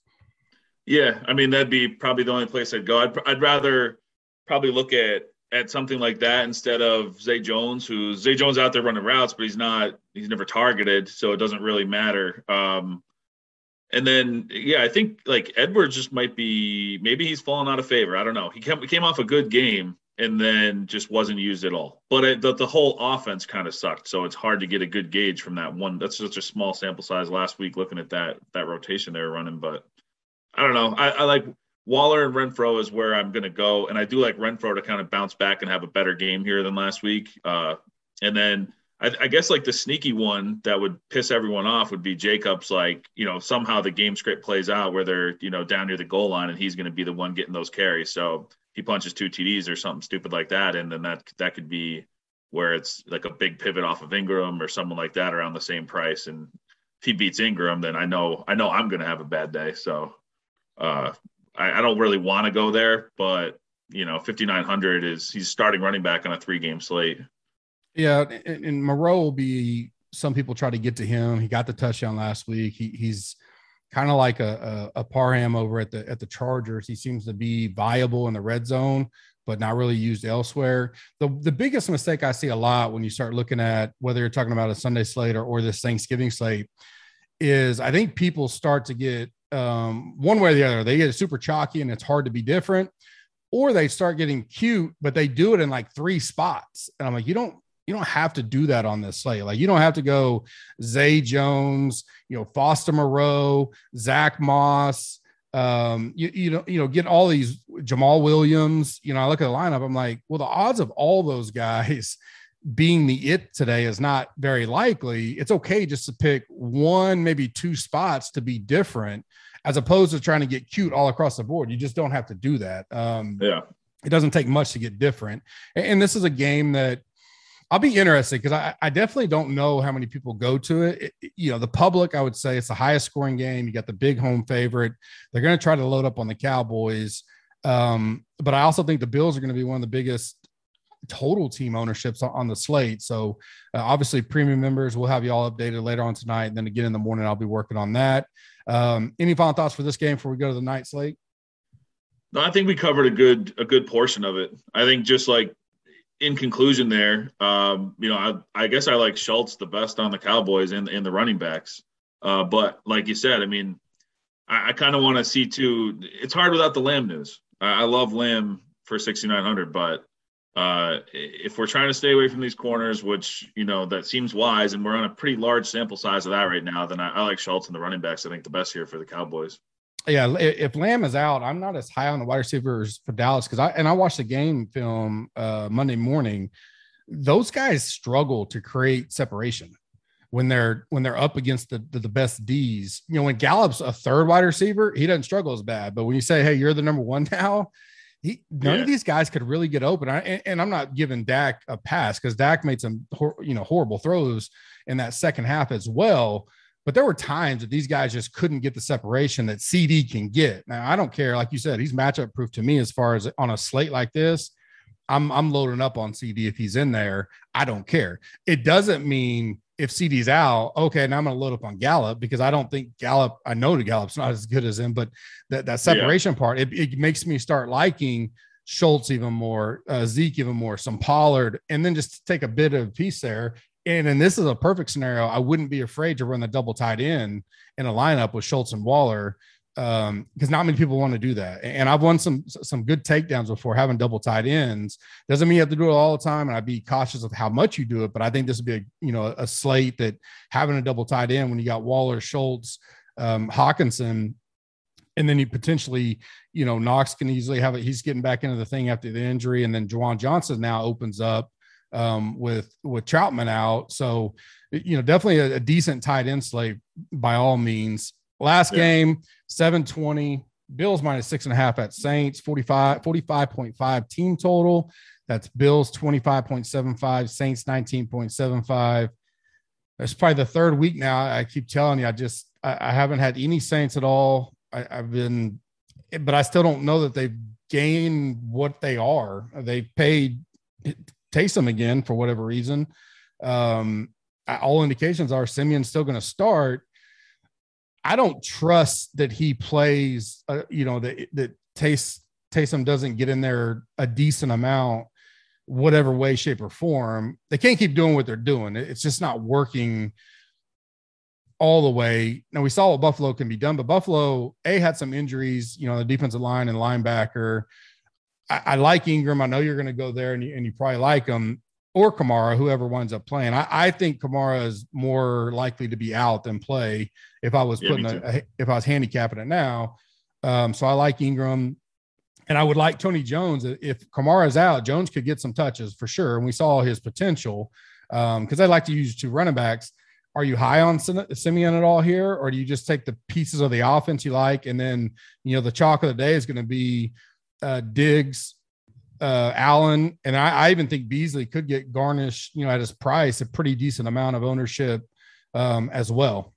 Yeah, I mean, that'd be probably the only place I'd go. I'd, I'd rather probably look at at something like that instead of Zay Jones, who's Zay Jones out there running routes, but he's not, he's never targeted, so it doesn't really matter. Um, and then, yeah, I think like Edwards just might be, maybe he's fallen out of favor. I don't know. He came, he came off a good game and then just wasn't used at all. But it, the, the whole offense kind of sucked, so it's hard to get a good gauge from that one. That's such a small sample size last week looking at that that rotation they were running, but I don't know. I, I like Waller and Renfrow is where I'm going to go. And I do like Renfrow to kind of bounce back and have a better game here than last week. Uh, and then I, I guess like the sneaky one that would piss everyone off would be Jacobs. Like, you know, somehow the game script plays out where they're, you know, down near the goal line and he's going to be the one getting those carries. So he punches two T Ds or something stupid like that. And then that, that could be where it's like a big pivot off of Ingram or someone like that around the same price. And if he beats Ingram, then I know, I know I'm going to have a bad day. So, Uh, I, I don't really want to go there, but you know, fifty-nine hundred is he's starting running back on a three game slate. Yeah. And, and Moreau will be, some people try to get to him. He got the touchdown last week. He, he's kind of like a, a, a Parham over at the, at the Chargers. He seems to be viable in the red zone, but not really used elsewhere. The, the biggest mistake I see a lot when you start looking at whether you're talking about a Sunday slate or, or this Thanksgiving slate is I think people start to get, um, one way or the other, they get super chalky and it's hard to be different, or they start getting cute, but they do it in like three spots. And I'm like, you don't, you don't have to do that on this slate. Like you don't have to go Zay Jones, you know, Foster Moreau, Zach Moss, um, you, you know, you know, get all these Jamal Williams, you know, I look at the lineup, I'm like, well, the odds of all those guys being the it today is not very likely. It's okay just to pick one, maybe two spots to be different, as opposed to trying to get cute all across the board. You just don't have to do that. Um, yeah, it doesn't take much to get different. And, and this is a game that I'll be interested because I, I definitely don't know how many people go to it. it. You know, the public, I would say it's the highest scoring game. You got the big home favorite. They're going to try to load up on the Cowboys. Um, but I also think the Bills are going to be one of the biggest total team ownerships on the slate. So uh, obviously premium members, we'll have you all updated later on tonight. And then again in the morning, I'll be working on that. Um, any final thoughts for this game before we go to the night slate? No, I think we covered a good, a good portion of it. I think just like in conclusion there, um, you know, I, I guess I like Schultz the best on the Cowboys and, and the running backs. Uh, but like you said, I mean, I, I kind of want to see too, it's hard without the Lamb news. I, I love Lamb for sixty-nine hundred, but Uh, if we're trying to stay away from these corners, which, you know, that seems wise, and we're on a pretty large sample size of that right now, then I, I like Schultz and the running backs, I think, the best here for the Cowboys. Yeah, if Lamb is out, I'm not as high on the wide receivers for Dallas because I and I watched the game film uh, Monday morning. Those guys struggle to create separation when they're when they're up against the, the the best D's. You know, when Gallup's a third wide receiver, he doesn't struggle as bad. But when you say, hey, you're the number one now, He, none yeah. of these guys could really get open. I, and, and I'm not giving Dak a pass because Dak made some hor- you know horrible throws in that second half as well. But there were times that these guys just couldn't get the separation that C D can get. Now, I don't care. Like you said, he's matchup proof to me as far as on a slate like this. I'm I'm loading up on C D if he's in there. I don't care. It doesn't mean if C D's out, okay, now I'm going to load up on Gallup because I don't think Gallup, I know the Gallup's not as good as him, but that, that separation yeah. part, it, it makes me start liking Schultz even more, uh, Zeke even more, some Pollard, and then just take a bit of piece there. And and this is a perfect scenario. I wouldn't be afraid to run the double tight end in a lineup with Schultz and Waller, um, because not many people want to do that. And I've won some some good takedowns before having double tight ends. Doesn't mean you have to do it all the time, and I'd be cautious of how much you do it. But I think this would be a you know a slate that having a double tight end when you got Waller, Schultz, um, Hawkinson, and then you potentially you know Knox can easily have it. He's getting back into the thing after the injury, and then Juwan Johnson now opens up um, with with Troutman out. So you know definitely a, a decent tight end slate by all means. Last yeah. game, seven twenty, Bills minus six and a half at Saints, forty-five, forty-five point five team total. That's Bills twenty-five point seven five, Saints nineteen point seven five. It's probably the third week now. I keep telling you, I just, I, I haven't had any Saints at all. I, I've been, but I still don't know that they've gained what they are. They paid Taysom again for whatever reason. Um, all indications are Simeon's still going to start. I don't trust that he plays, uh, you know, that, that Tays, Taysom doesn't get in there a decent amount, whatever way, shape, or form. They can't keep doing what they're doing. It's just not working all the way. Now, we saw what Buffalo can be done, but Buffalo, A, had some injuries, you know, the defensive line and linebacker. I, I like Ingram. I know you're going to go there, and you, and you probably like him. Or Kamara, whoever winds up playing. I, I think Kamara is more likely to be out than play if I was putting yeah, a, a, if I was handicapping it now. Um, so I like Ingram, and I would like Tony Jones. If Kamara is out, Jones could get some touches for sure. And we saw his potential because um, I like to use two running backs. Are you high on Simeon at all here, or do you just take the pieces of the offense you like, and then you know the chalk of the day is going to be uh, Diggs, Uh, Allen, and I, I even think Beasley could get garnished, you know, at his price, a pretty decent amount of ownership um, as well.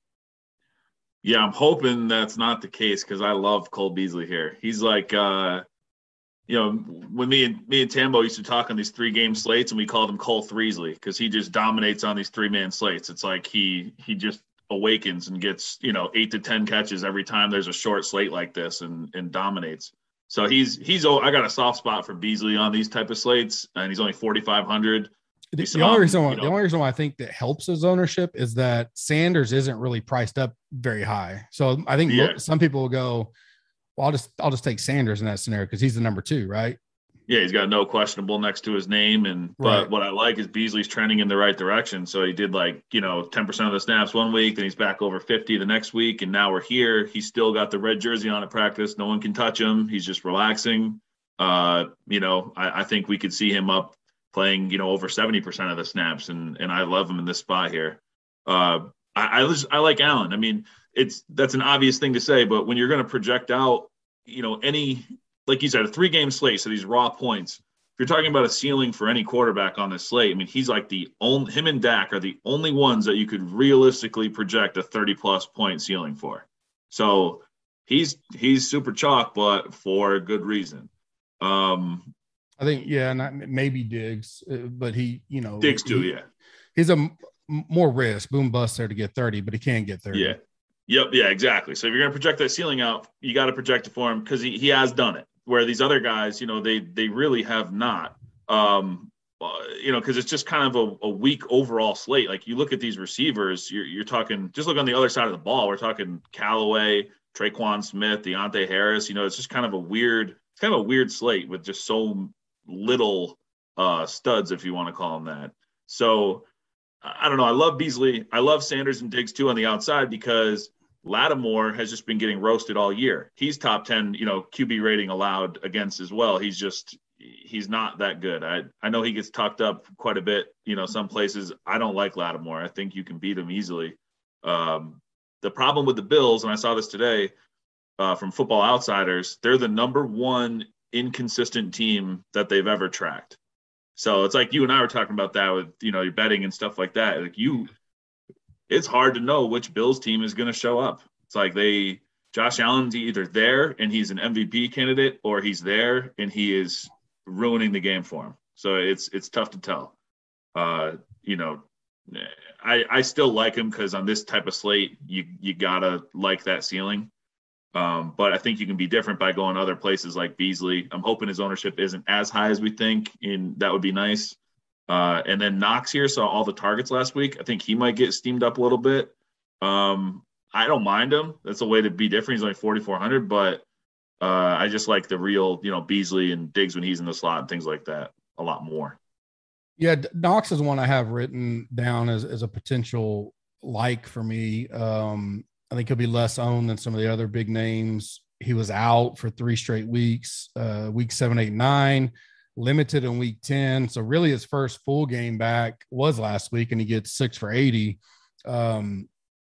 Yeah, I'm hoping that's not the case because I love Cole Beasley here. He's like, uh, you know, when me and me and Tambo used to talk on these three game slates, and we called him Cole Threesley because he just dominates on these three man slates. It's like he he just awakens and gets you know eight to ten catches every time there's a short slate like this, and and dominates. So he's he's oh I got a soft spot for Beasley on these type of slates, and he's only forty-five hundred. The, the only reason why, you know, the only reason why I think that helps his ownership is that Sanders isn't really priced up very high. So I think yeah. some people will go, well, I'll just I'll just take Sanders in that scenario because he's the number two, right? Yeah, he's got no questionable next to his name, and but right. what I like is Beasley's trending in the right direction. So he did like you know ten percent of the snaps one week, then he's back over fifty the next week, and now we're here. He's still got the red jersey on at practice. No one can touch him. He's just relaxing. Uh, you know, I, I think we could see him up playing you know over seventy percent of the snaps, and and I love him in this spot here. Uh, I I, just, I like Allen. I mean, it's that's an obvious thing to say, but when you're going to project out, you know, any like you said, a three-game slate, so these raw points. If you're talking about a ceiling for any quarterback on this slate, I mean, he's like the only – him and Dak are the only ones that you could realistically project a thirty-plus point ceiling for. So he's he's super chalk, but for good reason. Um, I think, yeah, not maybe Diggs, but he, you know – Diggs too, he, yeah. He's a more risk, boom bust there to get thirty, but he can get thirty. Yeah. Yep, yeah, exactly. So if you're going to project that ceiling out, you got to project it for him because he, he has done it. Where these other guys, you know, they they really have not, um, uh, you know, because it's just kind of a, a weak overall slate. Like you look at these receivers, you're, you're talking, just look on the other side of the ball. We're talking Callaway, Traquan Smith, Deontay Harris. You know, it's just kind of a weird, it's kind of a weird slate with just so little uh, studs, if you want to call them that. So I don't know. I love Beasley. I love Sanders and Diggs too on the outside because Lattimore has just been getting roasted all year. He's top ten, you know, Q B rating allowed against as well. He's just, he's not that good. I, I know he gets talked up quite a bit, you know, some places. I don't like Lattimore. I think you can beat him easily. Um, the problem with the Bills, and I saw this today uh, from Football Outsiders, they're the number one inconsistent team that they've ever tracked. So it's like you and I were talking about that with, you know, your betting and stuff like that. Like you, it's hard to know which Bills team is going to show up. It's like they, Josh Allen's either there and he's an M V P candidate, or he's there and he is ruining the game for him. So it's it's tough to tell. Uh, you know, I I still like him because on this type of slate, you you gotta like that ceiling. Um, but I think you can be different by going other places like Beasley. I'm hoping his ownership isn't as high as we think, and that would be nice. Uh, and then Knox here saw all the targets last week. I think he might get steamed up a little bit. Um, I don't mind him. That's a way to be different. He's only forty-four hundred, but uh, I just like the real, you know, Beasley and Diggs when he's in the slot and things like that a lot more. Yeah, Knox is one I have written down as, as a potential like for me. Um, I think he'll be less owned than some of the other big names. He was out for three straight weeks, uh, week seven, eight, nine, limited in week ten. So really his first full game back was last week, and he gets six for eighty. Um,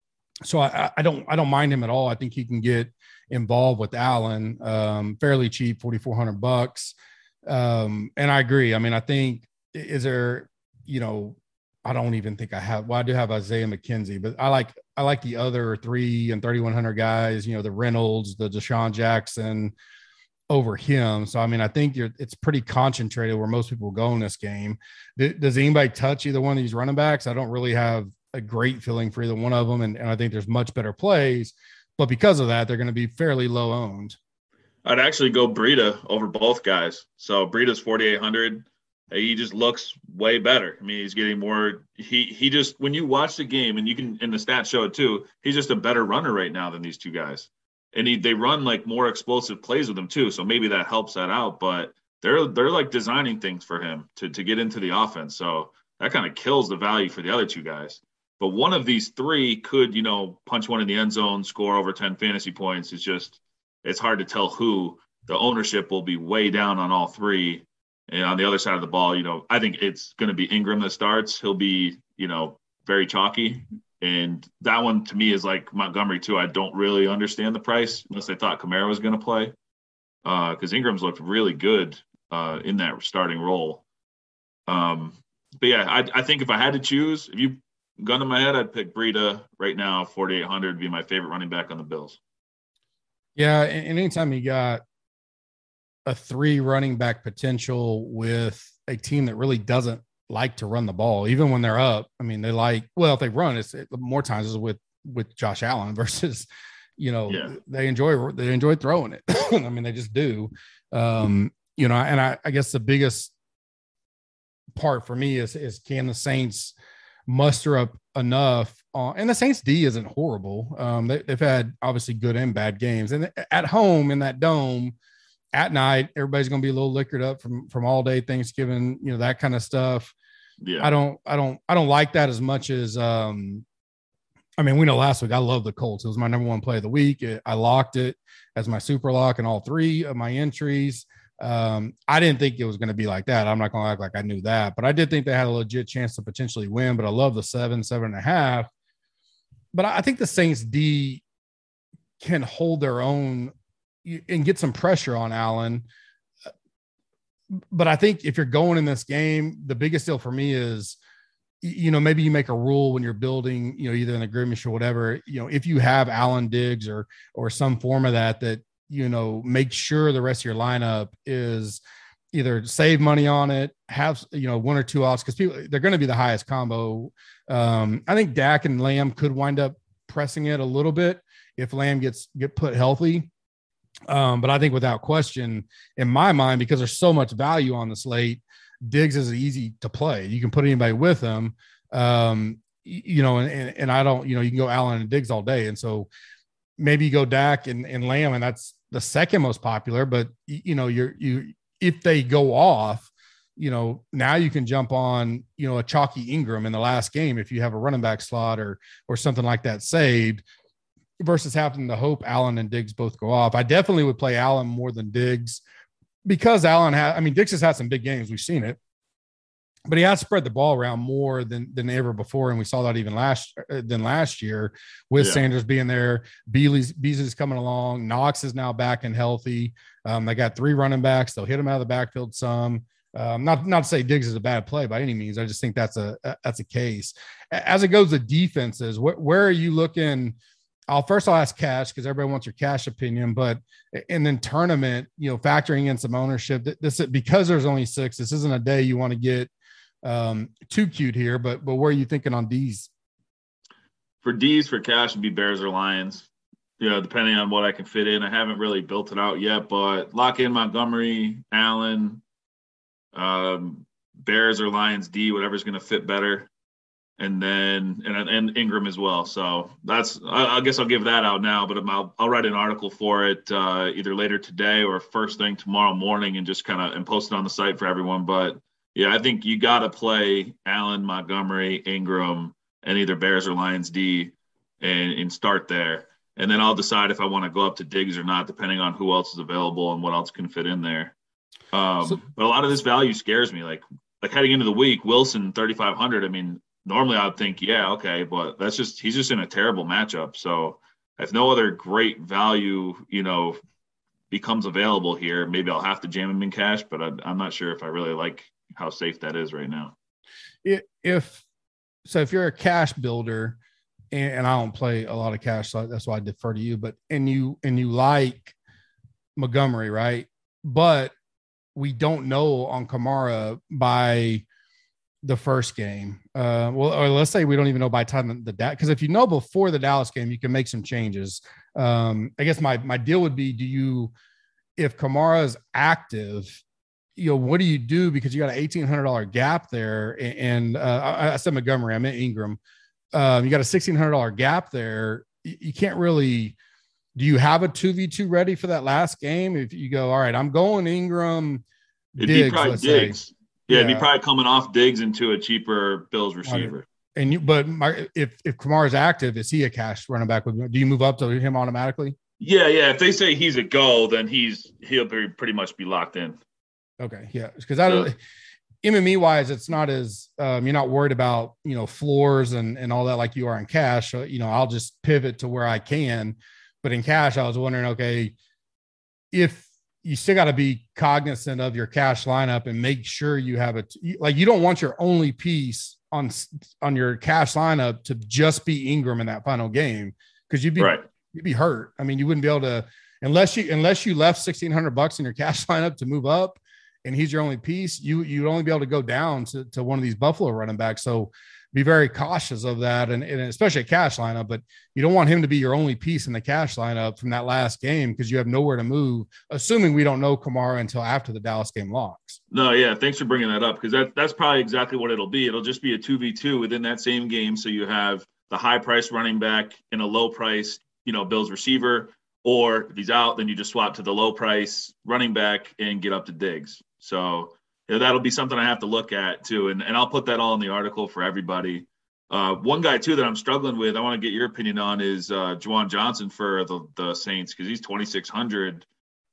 so I, I don't, I don't mind him at all. I think he can get involved with Allen, um, fairly cheap, forty-four hundred bucks. Um, and I agree. I mean, I think, is there, you know, I don't even think I have, well, I do have Isaiah McKenzie, but I like, I like the other three and thirty-one hundred guys, you know, the Reynolds, the Deshaun Jackson over him. So, I mean, I think you're, it's pretty concentrated where most people go in this game. Does anybody touch either one of these running backs? I don't really have a great feeling for either one of them. And, and I think there's much better plays, but because of that, they're going to be fairly low owned. I'd actually go Breida over both guys. So Breida's forty-eight hundred. He just looks way better. I mean, he's getting more. He he just, when you watch the game, and you can, and the stats show it too, he's just a better runner right now than these two guys. And he, they run like more explosive plays with him too. So maybe that helps that out. But they're they're like designing things for him to to get into the offense. So that kind of kills the value for the other two guys. But one of these three could, you know, punch one in the end zone, score over ten fantasy points. It's just, it's hard to tell who. The ownership will be way down on all three. And on the other side of the ball, you know, I think it's going to be Ingram that starts. He'll be, you know, very chalky. And that one to me is like Montgomery too. I don't really understand the price unless they thought Kamara was going to play. Because uh, Ingram's looked really good uh, in that starting role. Um, but yeah, I, I think if I had to choose, if you gun to my head, I'd pick Breida right now. forty-eight hundred would be my favorite running back on the Bills. Yeah, and anytime you got a three running back potential with a team that really doesn't like to run the ball, even when they're up. I mean, they like, well, if they run, it's it, more times is with, with Josh Allen versus, you know, yeah. they enjoy, they enjoy throwing it. I mean, they just do. Um, you know, and I, I guess the biggest part for me is, is can the Saints muster up enough on, and the Saints D isn't horrible. Um, they, they've had obviously good and bad games, and at home in that dome, at night, everybody's going to be a little liquored up from, from all day Thanksgiving, you know, that kind of stuff. Yeah. I don't, I don't, I don't like that as much as, um, I mean, we know last week, I love the Colts. It was my number one play of the week. It, I locked it as my super lock in all three of my entries. Um, I didn't think it was going to be like that. I'm not going to act like I knew that, but I did think they had a legit chance to potentially win, but I love the seven, seven and a half. But I think the Saints D can hold their own and get some pressure on Allen. But I think if you're going in this game, the biggest deal for me is, you know, maybe you make a rule when you're building, you know, either in the Grimmish or whatever, you know, if you have Allen, Diggs or, or some form of that, that, you know, make sure the rest of your lineup is either save money on it, have, you know, one or two offs, because people, they're going to be the highest combo. Um, I think Dak and Lamb could wind up pressing it a little bit if Lamb gets, get put healthy. Um, but I think without question, in my mind, because there's so much value on the slate, Diggs is easy to play. You can put anybody with him, um, you know, and, and, and I don't, you know, you can go Allen and Diggs all day. And so maybe you go Dak and, and Lamb, and that's the second most popular, but you know, you're, you, if they go off, you know, now you can jump on, you know, a chalky Ingram in the last game, if you have a running back slot or, or something like that saved, versus having to hope Allen and Diggs both go off. I definitely would play Allen more than Diggs because Allen had, I mean, Diggs has had some big games. We've seen it, but he has spread the ball around more than, than ever before. And we saw that even last, uh, than last year with yeah. Sanders being there. Beasley's, Beasley's coming along. Knox is now back and healthy. Um, they got three running backs. They'll hit him out of the backfield some. Um, not, not to say Diggs is a bad play by any means. I just think that's a, that's a case. As it goes to defenses, wh- where are you looking I'll first I'll ask cash because everybody wants your cash opinion, but and then tournament, you know, factoring in some ownership. This because there's only six. This isn't a day you want to get um, too cute here. But but where are you thinking on D's? For D's for cash would be Bears or Lions. You know, depending on what I can fit in. I haven't really built it out yet, but lock in Montgomery, Allen, um, Bears or Lions D, whatever's going to fit better. And then and, and Ingram as well. So that's I, I guess I'll give that out now, but I'll I'll write an article for it uh, either later today or first thing tomorrow morning, and just kind of and post it on the site for everyone. But yeah, I think you got to play Allen, Montgomery, Ingram, and either Bears or Lions D, and, and start there. And then I'll decide if I want to go up to Diggs or not, depending on who else is available and what else can fit in there. Um, so, but a lot of this value scares me. Like like heading into the week, Wilson thirty-five hundred. I mean. Normally I'd think, yeah, okay, but that's just, he's just in a terrible matchup. So if no other great value, you know, becomes available here, maybe I'll have to jam him in cash, but I, I'm not sure if I really like how safe that is right now. If, so if you're a cash builder, and, and I don't play a lot of cash, so that's why I defer to you, but, and you, and you like Montgomery, right? But we don't know on Kamara by the first game. Uh, well, or let's say we don't even know by the time the da- because if you know before the Dallas game, you can make some changes. Um, I guess my my deal would be: do you, if Kamara is active, you know, what do you do because you got an eighteen hundred dollar gap there? And uh, I, I said Montgomery, I meant Ingram. Um, you got a sixteen hundred dollar gap there. You, you can't really. Do you have a two v two ready for that last game? If you go, all right, I'm going Ingram, It'd Diggs, be probably let's Diggs. say. Yeah, it'd be probably coming off Diggs into a cheaper Bills receiver. And you, but my, if if Kamara's active, is he a cash running back? With do you move up to him automatically? Yeah, yeah. If they say he's a go, then he's he'll be pretty much be locked in. Okay, yeah, because I don't. M M E wise, it's not as um, you're not worried about you know floors and and all that like you are in cash. So, you know, I'll just pivot to where I can. But in cash, I was wondering, okay, if you still got to be cognizant of your cash lineup and make sure you have it. Like you don't want your only piece on, on your cash lineup to just be Ingram in that final game. Cause you'd be, right. you'd be hurt. I mean, you wouldn't be able to, unless you, unless you left sixteen hundred bucks in your cash lineup to move up and he's your only piece, you, you'd only be able to go down to, to one of these Buffalo running backs. So be very cautious of that. And, and especially a cash lineup, but you don't want him to be your only piece in the cash lineup from that last game because you have nowhere to move, assuming we don't know Kamara until after the Dallas game locks. No, yeah. Thanks for bringing that up because that, that's probably exactly what it'll be. It'll just be a two v two within that same game. So you have the high price running back and a low price, you know, Bills receiver, or if he's out, then you just swap to the low price running back and get up to Diggs. So yeah, that'll be something I have to look at too. And, and I'll put that all in the article for everybody. Uh, one guy too that I'm struggling with, I want to get your opinion on is uh, Juwan Johnson for the, the Saints because he's twenty-six hundred.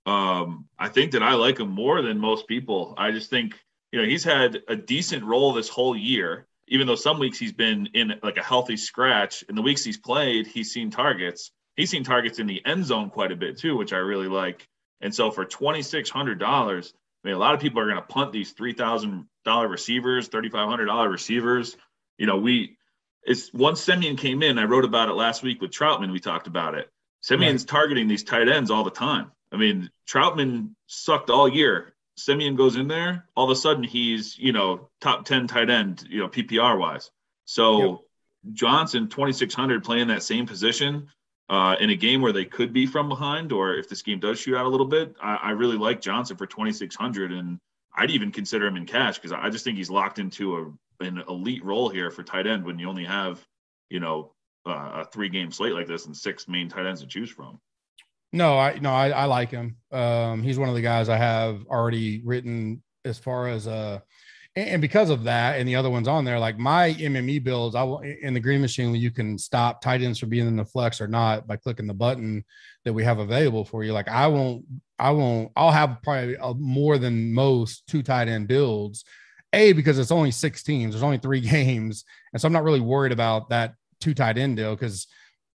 Um, I think that I like him more than most people. I just think, you know, he's had a decent role this whole year, even though some weeks he's been in like a healthy scratch. In the weeks he's played, he's seen targets. He's seen targets in the end zone quite a bit too, which I really like. And so for twenty-six hundred dollars, I mean, a lot of people are going to punt these three thousand dollars receivers, thirty-five hundred dollars receivers. You know, we it's once Simeon came in, I wrote about it last week with Troutman. We talked about it. Simeon's right. targeting these tight ends all the time. I mean, Troutman sucked all year. Simeon goes in there, all of a sudden he's, you know, top ten tight end, you know, P P R wise. So yep. Johnson, twenty-six hundred playing that same position uh, in a game where they could be from behind, or if this game does shoot out a little bit, I, I really like Johnson for twenty-six hundred. And I'd even consider him in cash because I just think he's locked into a an elite role here for tight end when you only have, you know, uh, a three game slate like this and six main tight ends to choose from. No, I no, I, I like him. Um, he's one of the guys I have already written as far as uh, and, and because of that, and the other ones on there, like my M M E builds, I will in the Green Machine, you can stop tight ends from being in the flex or not by clicking the button that we have available for you. Like I won't, I won't, I'll have probably a, more than most two tight end builds. A, because it's only six teams, there's only three games. And so I'm not really worried about that two tight end deal because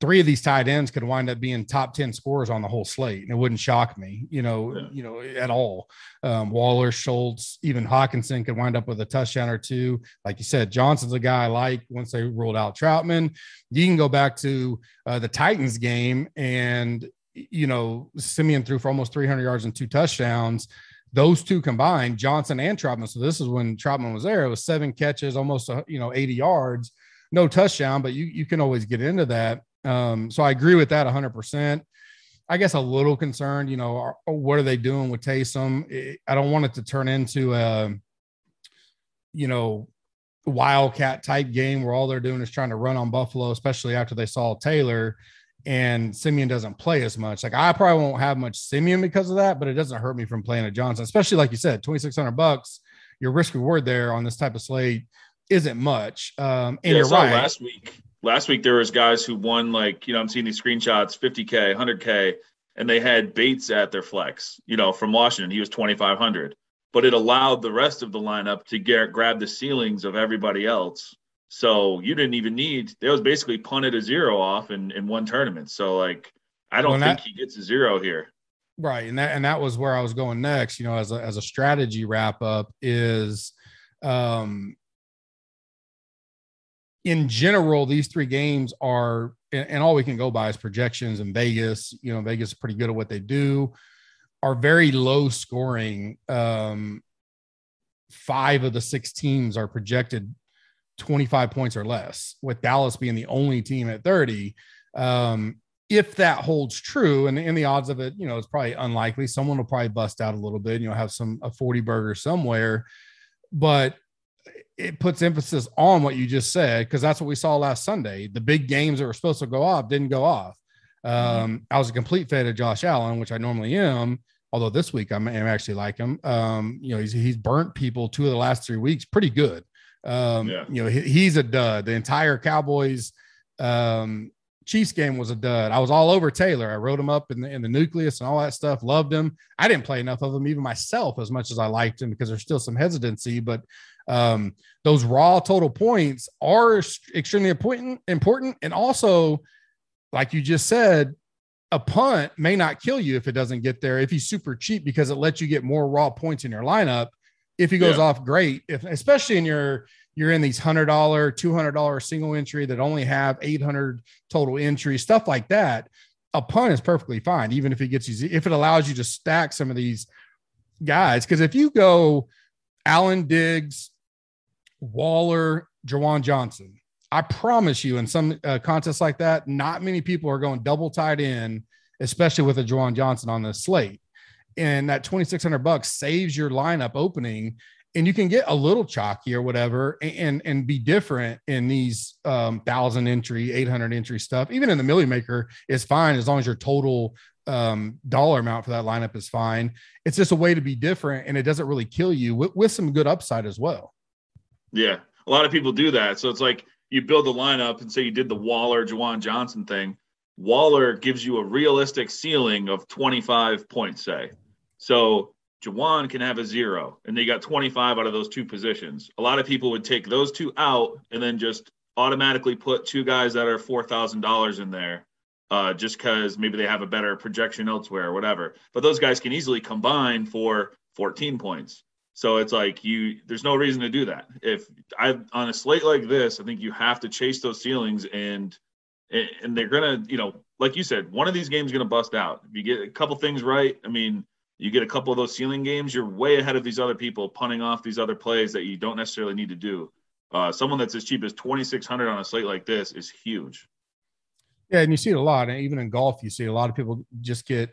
three of these tight ends could wind up being top ten scorers on the whole slate. And it wouldn't shock me, you know, yeah. you know, at all. Um, Waller, Schultz, even Hawkinson could wind up with a touchdown or two. Like you said, Johnson's a guy I like once they ruled out Troutman. You can go back to uh, the Titans game and, you know, Simeon threw for almost three hundred yards and two touchdowns. Those two combined, Johnson and Troutman. So this is when Troutman was there. It was seven catches, almost, you know, eighty yards, no touchdown, but you, you can always get into that. Um, so I agree with that one hundred percent. I guess a little concerned, you know, are, what are they doing with Taysom? I don't want it to turn into a, you know, wildcat type game where all they're doing is trying to run on Buffalo, especially after they saw Taylor and Simeon doesn't play as much. Like I probably won't have much Simeon because of that, but it doesn't hurt me from playing a Johnson, especially like you said, twenty-six hundred bucks, your risk reward there on this type of slate isn't much. Um, and yeah, you're right. Last week, Last week, there was guys who won, like, you know, I'm seeing these screenshots, fifty K, one hundred K, and they had Bates at their flex, you know, from Washington. He was twenty-five hundred. But it allowed the rest of the lineup to get grab the ceilings of everybody else. So you didn't even need – they was basically punted a zero off in, in one tournament. So, like, I don't well, think that, he gets a zero here. Right, and that and that was where I was going next, you know, as a, as a strategy wrap-up is um, – in general, these three games are, and all we can go by is projections in Vegas. You know, Vegas is pretty good at what they do, are very low scoring. Um, five of the six teams are projected twenty-five points or less, with Dallas being the only team at thirty. Um, if that holds true, and, and the odds of it, you know, it's probably unlikely. Someone will probably bust out a little bit, you know, have some a forty burger somewhere, but it puts emphasis on what you just said, because that's what we saw last Sunday. The big games that were supposed to go off didn't go off. Um, mm-hmm. I was a complete fan of Josh Allen, which I normally am, although this week I'm, I'm actually like him. Um, you know, he's he's burnt people two of the last three weeks pretty good. Um, yeah. You know, he, he's a dud. The entire Cowboys um, Chiefs game was a dud. I was all over Taylor. I wrote him up in the, in the nucleus and all that stuff. Loved him. I didn't play enough of him, even myself, as much as I liked him, because there's still some hesitancy. But um, those raw total points are extremely important, important. And also, like you just said, a punt may not kill you if it doesn't get there, if he's super cheap, because it lets you get more raw points in your lineup. If he goes yeah. off, great. If, especially in your, you're in these one hundred dollars, two hundred dollars single entry that only have eight hundred total entries, stuff like that. A punt is perfectly fine, even if it gets you, if it allows you to stack some of these guys. Because if you go Allen, Diggs, Waller, Juwan Johnson, I promise you, in some uh, contests like that, not many people are going double tight end, especially with a Juwan Johnson on the slate. And that twenty-six hundred bucks saves your lineup opening, and you can get a little chalky or whatever, and, and be different in these um, thousand entry, eight hundred entry stuff. Even in the Millie Maker is fine, as long as your total um, dollar amount for that lineup is fine. It's just a way to be different, and it doesn't really kill you, with, with some good upside as well. Yeah. A lot of people do that. So it's like, you build the lineup and say you did the Waller, Juwan Johnson thing. Waller gives you a realistic ceiling of twenty-five points, say. So Juwan can have a zero, and they got twenty-five out of those two positions. A lot of people would take those two out and then just automatically put two guys that are four thousand dollars in there uh, just because maybe they have a better projection elsewhere or whatever. But those guys can easily combine for fourteen points. So it's like you, there's no reason to do that. If I, on a slate like this, I think you have to chase those ceilings, and, and they're going to, you know, like you said, one of these games is going to bust out. If you get a couple things right, I mean, you get a couple of those ceiling games, you're way ahead of these other people punting off these other plays that you don't necessarily need to do. Uh, someone that's as cheap as twenty-six hundred on a slate like this is huge. Yeah. And you see it a lot. And even in golf, you see a lot of people just get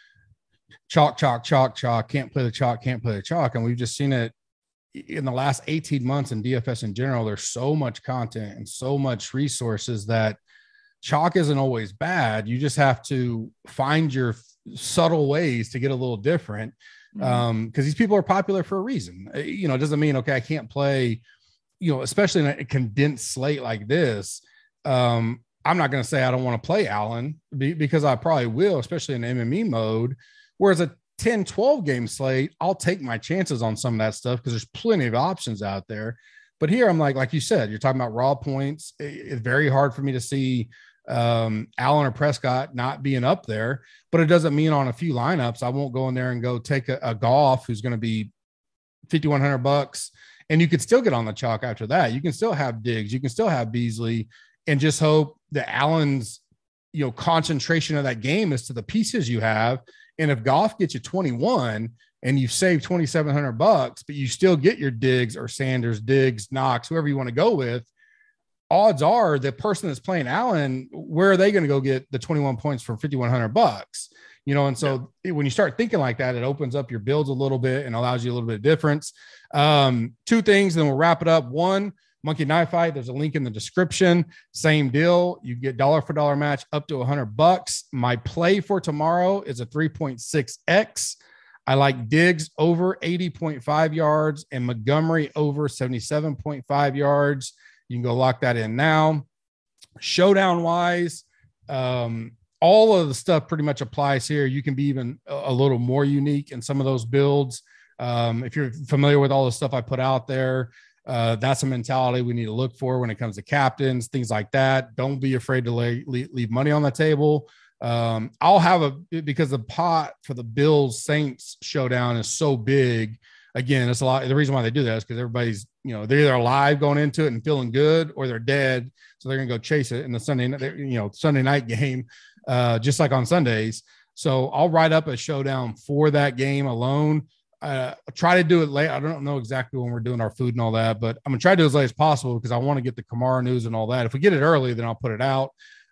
chalk, chalk, chalk, chalk, can't play the chalk, can't play the chalk. And we've just seen it in the last eighteen months in D F S in general. There's so much content and so much resources that chalk isn't always bad. You just have to find your subtle ways to get a little different. Mm-hmm. Um, because these people are popular for a reason. You know, it doesn't mean, okay, I can't play, you know, especially in a condensed slate like this. Um, I'm not going to say I don't want to play Allen, be, because I probably will, especially in M M E mode. Whereas a ten, twelve game slate, I'll take my chances on some of that stuff because there's plenty of options out there. But here I'm like, like you said, you're talking about raw points. It's very hard for me to see um, Allen or Prescott not being up there, but it doesn't mean on a few lineups, I won't go in there and go take a, a Goff who's going to be fifty-one hundred bucks. And you could still get on the chalk after that. You can still have Diggs. You can still have Beasley, and just hope that Allen's, you know, concentration of that game is to the pieces you have. And if Goff gets you twenty-one and you've saved twenty-seven hundred bucks, but you still get your Diggs or Sanders, Diggs, Knox, whoever you want to go with, odds are the person that's playing Allen, where are they going to go get the twenty-one points for fifty-one hundred bucks? You know, and so yeah. when you start thinking like that, it opens up your builds a little bit and allows you a little bit of difference. Um, two things, then we'll wrap it up. One, Monkey Knife Fight. There's a link in the description. Same deal. You get dollar for dollar match up to a hundred bucks. My play for tomorrow is a three point six X. I like Diggs over eighty point five yards and Montgomery over seventy-seven point five yards. You can go lock that in now. Showdown wise, um, all of the stuff pretty much applies here. You can be even a little more unique in some of those builds. Um, if you're familiar with all the stuff I put out there, uh, that's a mentality we need to look for when it comes to captains, things like that. Don't be afraid to lay, leave, leave money on the table. Um, I'll have a, because the pot for the Bills Saints showdown is so big. Again, it's a lot. The reason why they do that is because everybody's, you know, they're either alive going into it and feeling good, or they're dead. So they're going to go chase it in the Sunday, you know, Sunday night game, uh, just like on Sundays. So I'll write up a showdown for that game alone. Uh, try to do it late. I don't know exactly when we're doing our food and all that, but I'm gonna try to do it as late as possible because I want to get the Kamara news and all that. If we get it early, then I'll put it out.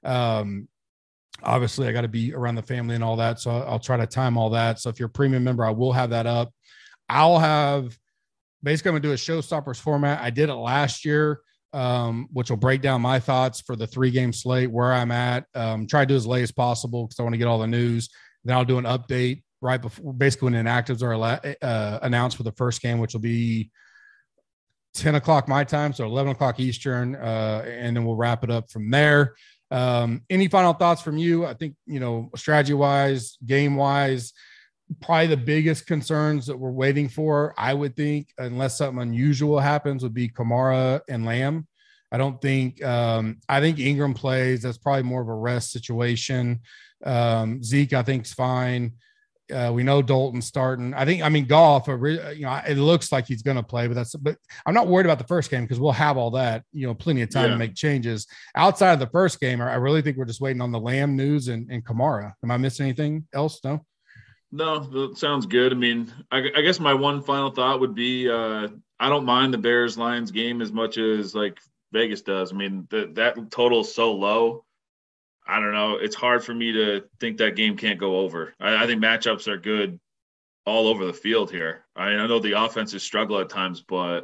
Um, obviously I got to be around the family and all that. So I'll try to time all that. So if you're a premium member, I will have that up. I'll have basically, I'm gonna do a showstoppers format. I did it last year, um, which will break down my thoughts for the three game slate, where I'm at. Um, try to do as late as possible because I want to get all the news. Then I'll do an update right before, basically when inactives are uh, announced for the first game, which will be ten o'clock my time, so eleven o'clock Eastern, uh, and then we'll wrap it up from there. Um, any final thoughts from you? I think, you know, strategy wise, game wise, probably the biggest concerns that we're waiting for, I would think, unless something unusual happens, would be Kamara and Lamb. I don't think, um, I think Ingram plays. That's probably more of a rest situation. Um, Zeke, I think, is fine. Uh, we know Dalton starting. I think, I mean, Goff, you know, it looks like he's going to play, but that's, but I'm not worried about the first game because we'll have all that, you know, plenty of time yeah. to make changes. Outside of the first game, I really think we're just waiting on the Lamb news and, and Kamara. Am I missing anything else? No? No, that sounds good. I mean, I, I guess my one final thought would be uh, I don't mind the Bears-Lions game as much as, like, Vegas does. I mean, the, that total is so low. I don't know. It's hard for me to think that game can't go over. I, I think matchups are good all over the field here. I, I know the offenses struggle at times, but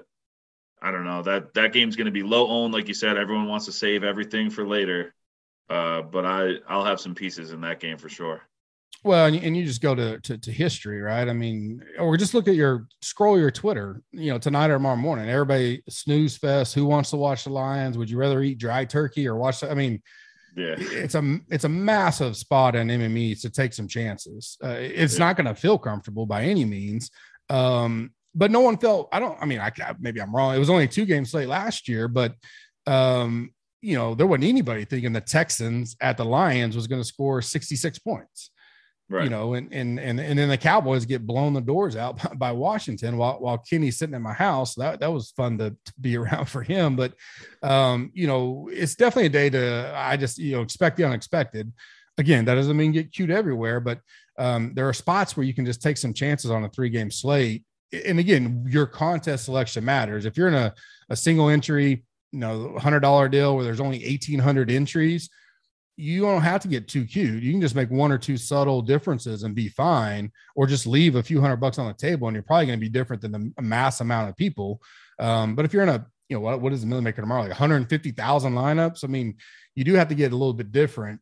I don't know. That that game's going to be low owned, like you said. Everyone wants to save everything for later. Uh, but I, I'll have some pieces in that game for sure. Well, and you, and you just go to, to to history, right? I mean, or just look at your scroll your Twitter, you know, tonight or tomorrow morning. Everybody snooze fest. Who wants to watch the Lions? Would you rather eat dry turkey or watch? The, I mean, yeah, it's a it's a massive spot in M M E to take some chances. Uh, it's yeah. not going to feel comfortable by any means, um, but no one felt. I don't. I mean, I maybe I'm wrong. It was only a two game slate last year, but um, you know, there wasn't anybody thinking the Texans at the Lions was going to score sixty-six points. Right. You know, and and and and then the Cowboys get blown the doors out by, by Washington while while Kenny's sitting in my house. That that was fun to, to be around for him. But um, you know, it's definitely a day to I just you know expect the unexpected. Again, that doesn't mean get cute everywhere, but um, there are spots where you can just take some chances on a three game slate. And again, your contest selection matters. If you're in a a single entry, you know, one hundred dollar deal where there's only eighteen hundred entries, you don't have to get too cute. You can just make one or two subtle differences and be fine, or just leave a few hundred bucks on the table and you're probably going to be different than the mass amount of people. Um, but if you're in a, you know, what, what is the Million Maker tomorrow? Like one hundred fifty thousand lineups. I mean, you do have to get a little bit different.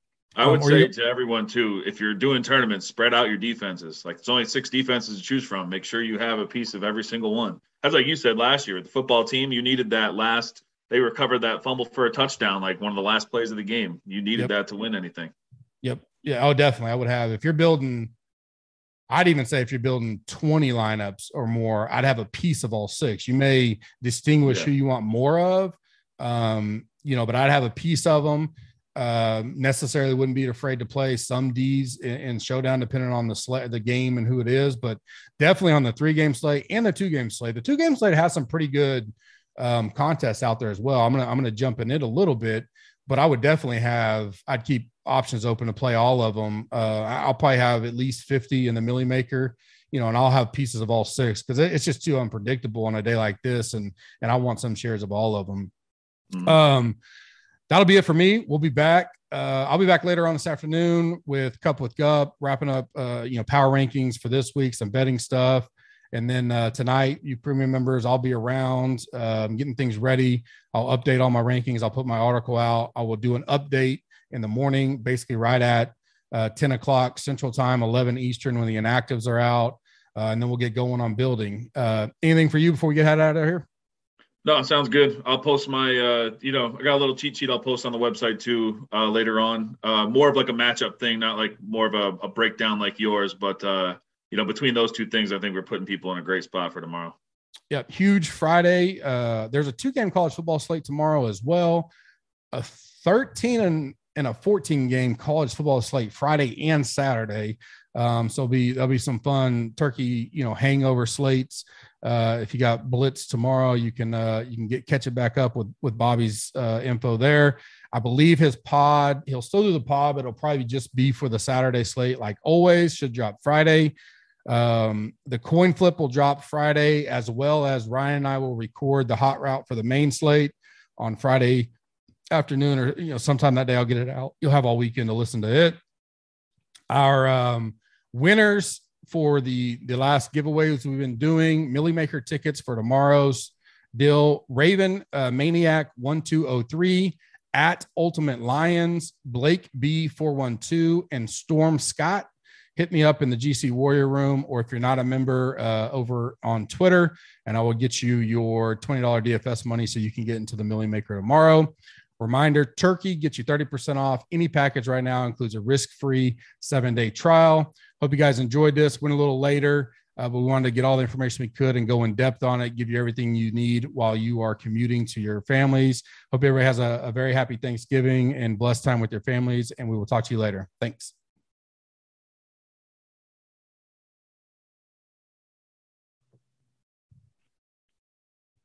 I would um, say you, to everyone too, if you're doing tournaments, spread out your defenses. Like it's only six defenses to choose from. Make sure you have a piece of every single one. That's like you said last year with the football team, you needed that last they recovered that fumble for a touchdown, like one of the last plays of the game. You needed yep. that to win anything. Yep. Yeah. Oh, definitely. I would have, if you're building, I'd even say if you're building twenty lineups or more, I'd have a piece of all six. You may distinguish yeah. who you want more of, um, you know, but I'd have a piece of them. Uh, necessarily wouldn't be afraid to play some D's in, in showdown, depending on the slate, the game and who it is, but definitely on the three game slate and the two game slate. The two game slate has some pretty good um, contests out there as well. I'm going to, I'm going to jump in it a little bit, but I would definitely have, I'd keep options open to play all of them. Uh, I'll probably have at least fifty in the Millie Maker, you know, and I'll have pieces of all six because it's just too unpredictable on a day like this. And, and I want some shares of all of them. Mm-hmm. Um, That'll be it for me. We'll be back. Uh, I'll be back later on this afternoon with Cup with Gup, wrapping up, uh, you know, power rankings for this week, some betting stuff. And then uh, tonight, you premium members, I'll be around um, getting things ready. I'll update all my rankings. I'll put my article out. I will do an update in the morning, basically right at uh, ten o'clock Central Time, eleven Eastern when the inactives are out. Uh, and then we'll get going on building. Uh, anything for you before we get out of here? No, it sounds good. I'll post my, uh, you know, I got a little cheat sheet I'll post on the website too uh, later on. Uh, more of like a matchup thing, not like more of a, a breakdown like yours. But, uh, you know, between those two things, I think we're putting people in a great spot for tomorrow. Yeah, huge Friday. Uh, there's a two-game college football slate tomorrow as well. A thirteen and, and a fourteen game college football slate Friday and Saturday. Um, so it'll be, there'll be some fun turkey, you know, hangover slates. Uh, if you got blitz tomorrow, you can, uh, you can get, catch it back up with, with Bobby's, uh, info there. I believe his pod, he'll still do the pod, but it'll probably just be for the Saturday slate. Like always, should drop Friday. Um, the coin flip will drop Friday, as well as Ryan and I will record the hot route for the main slate on Friday afternoon, or, you know, sometime that day I'll get it out. You'll have all weekend to listen to it. Our, um, winners for the, the last giveaways we've been doing, Millie Maker tickets for tomorrow's deal. Raven uh, Maniac one two oh three, at Ultimate Lions, Blake B four one two, and Storm Scott. Hit me up in the G C Warrior Room, or if you're not a member, uh, over on Twitter, and I will get you your twenty dollars D F S money so you can get into the Millie Maker tomorrow. Reminder, Turkey gets you thirty percent off. Any package right now includes a risk-free seven-day trial. Hope you guys enjoyed this. Went a little later, uh, but we wanted to get all the information we could and go in depth on it, give you everything you need while you are commuting to your families. Hope everybody has a, a very happy Thanksgiving and blessed time with your families, and we will talk to you later. Thanks.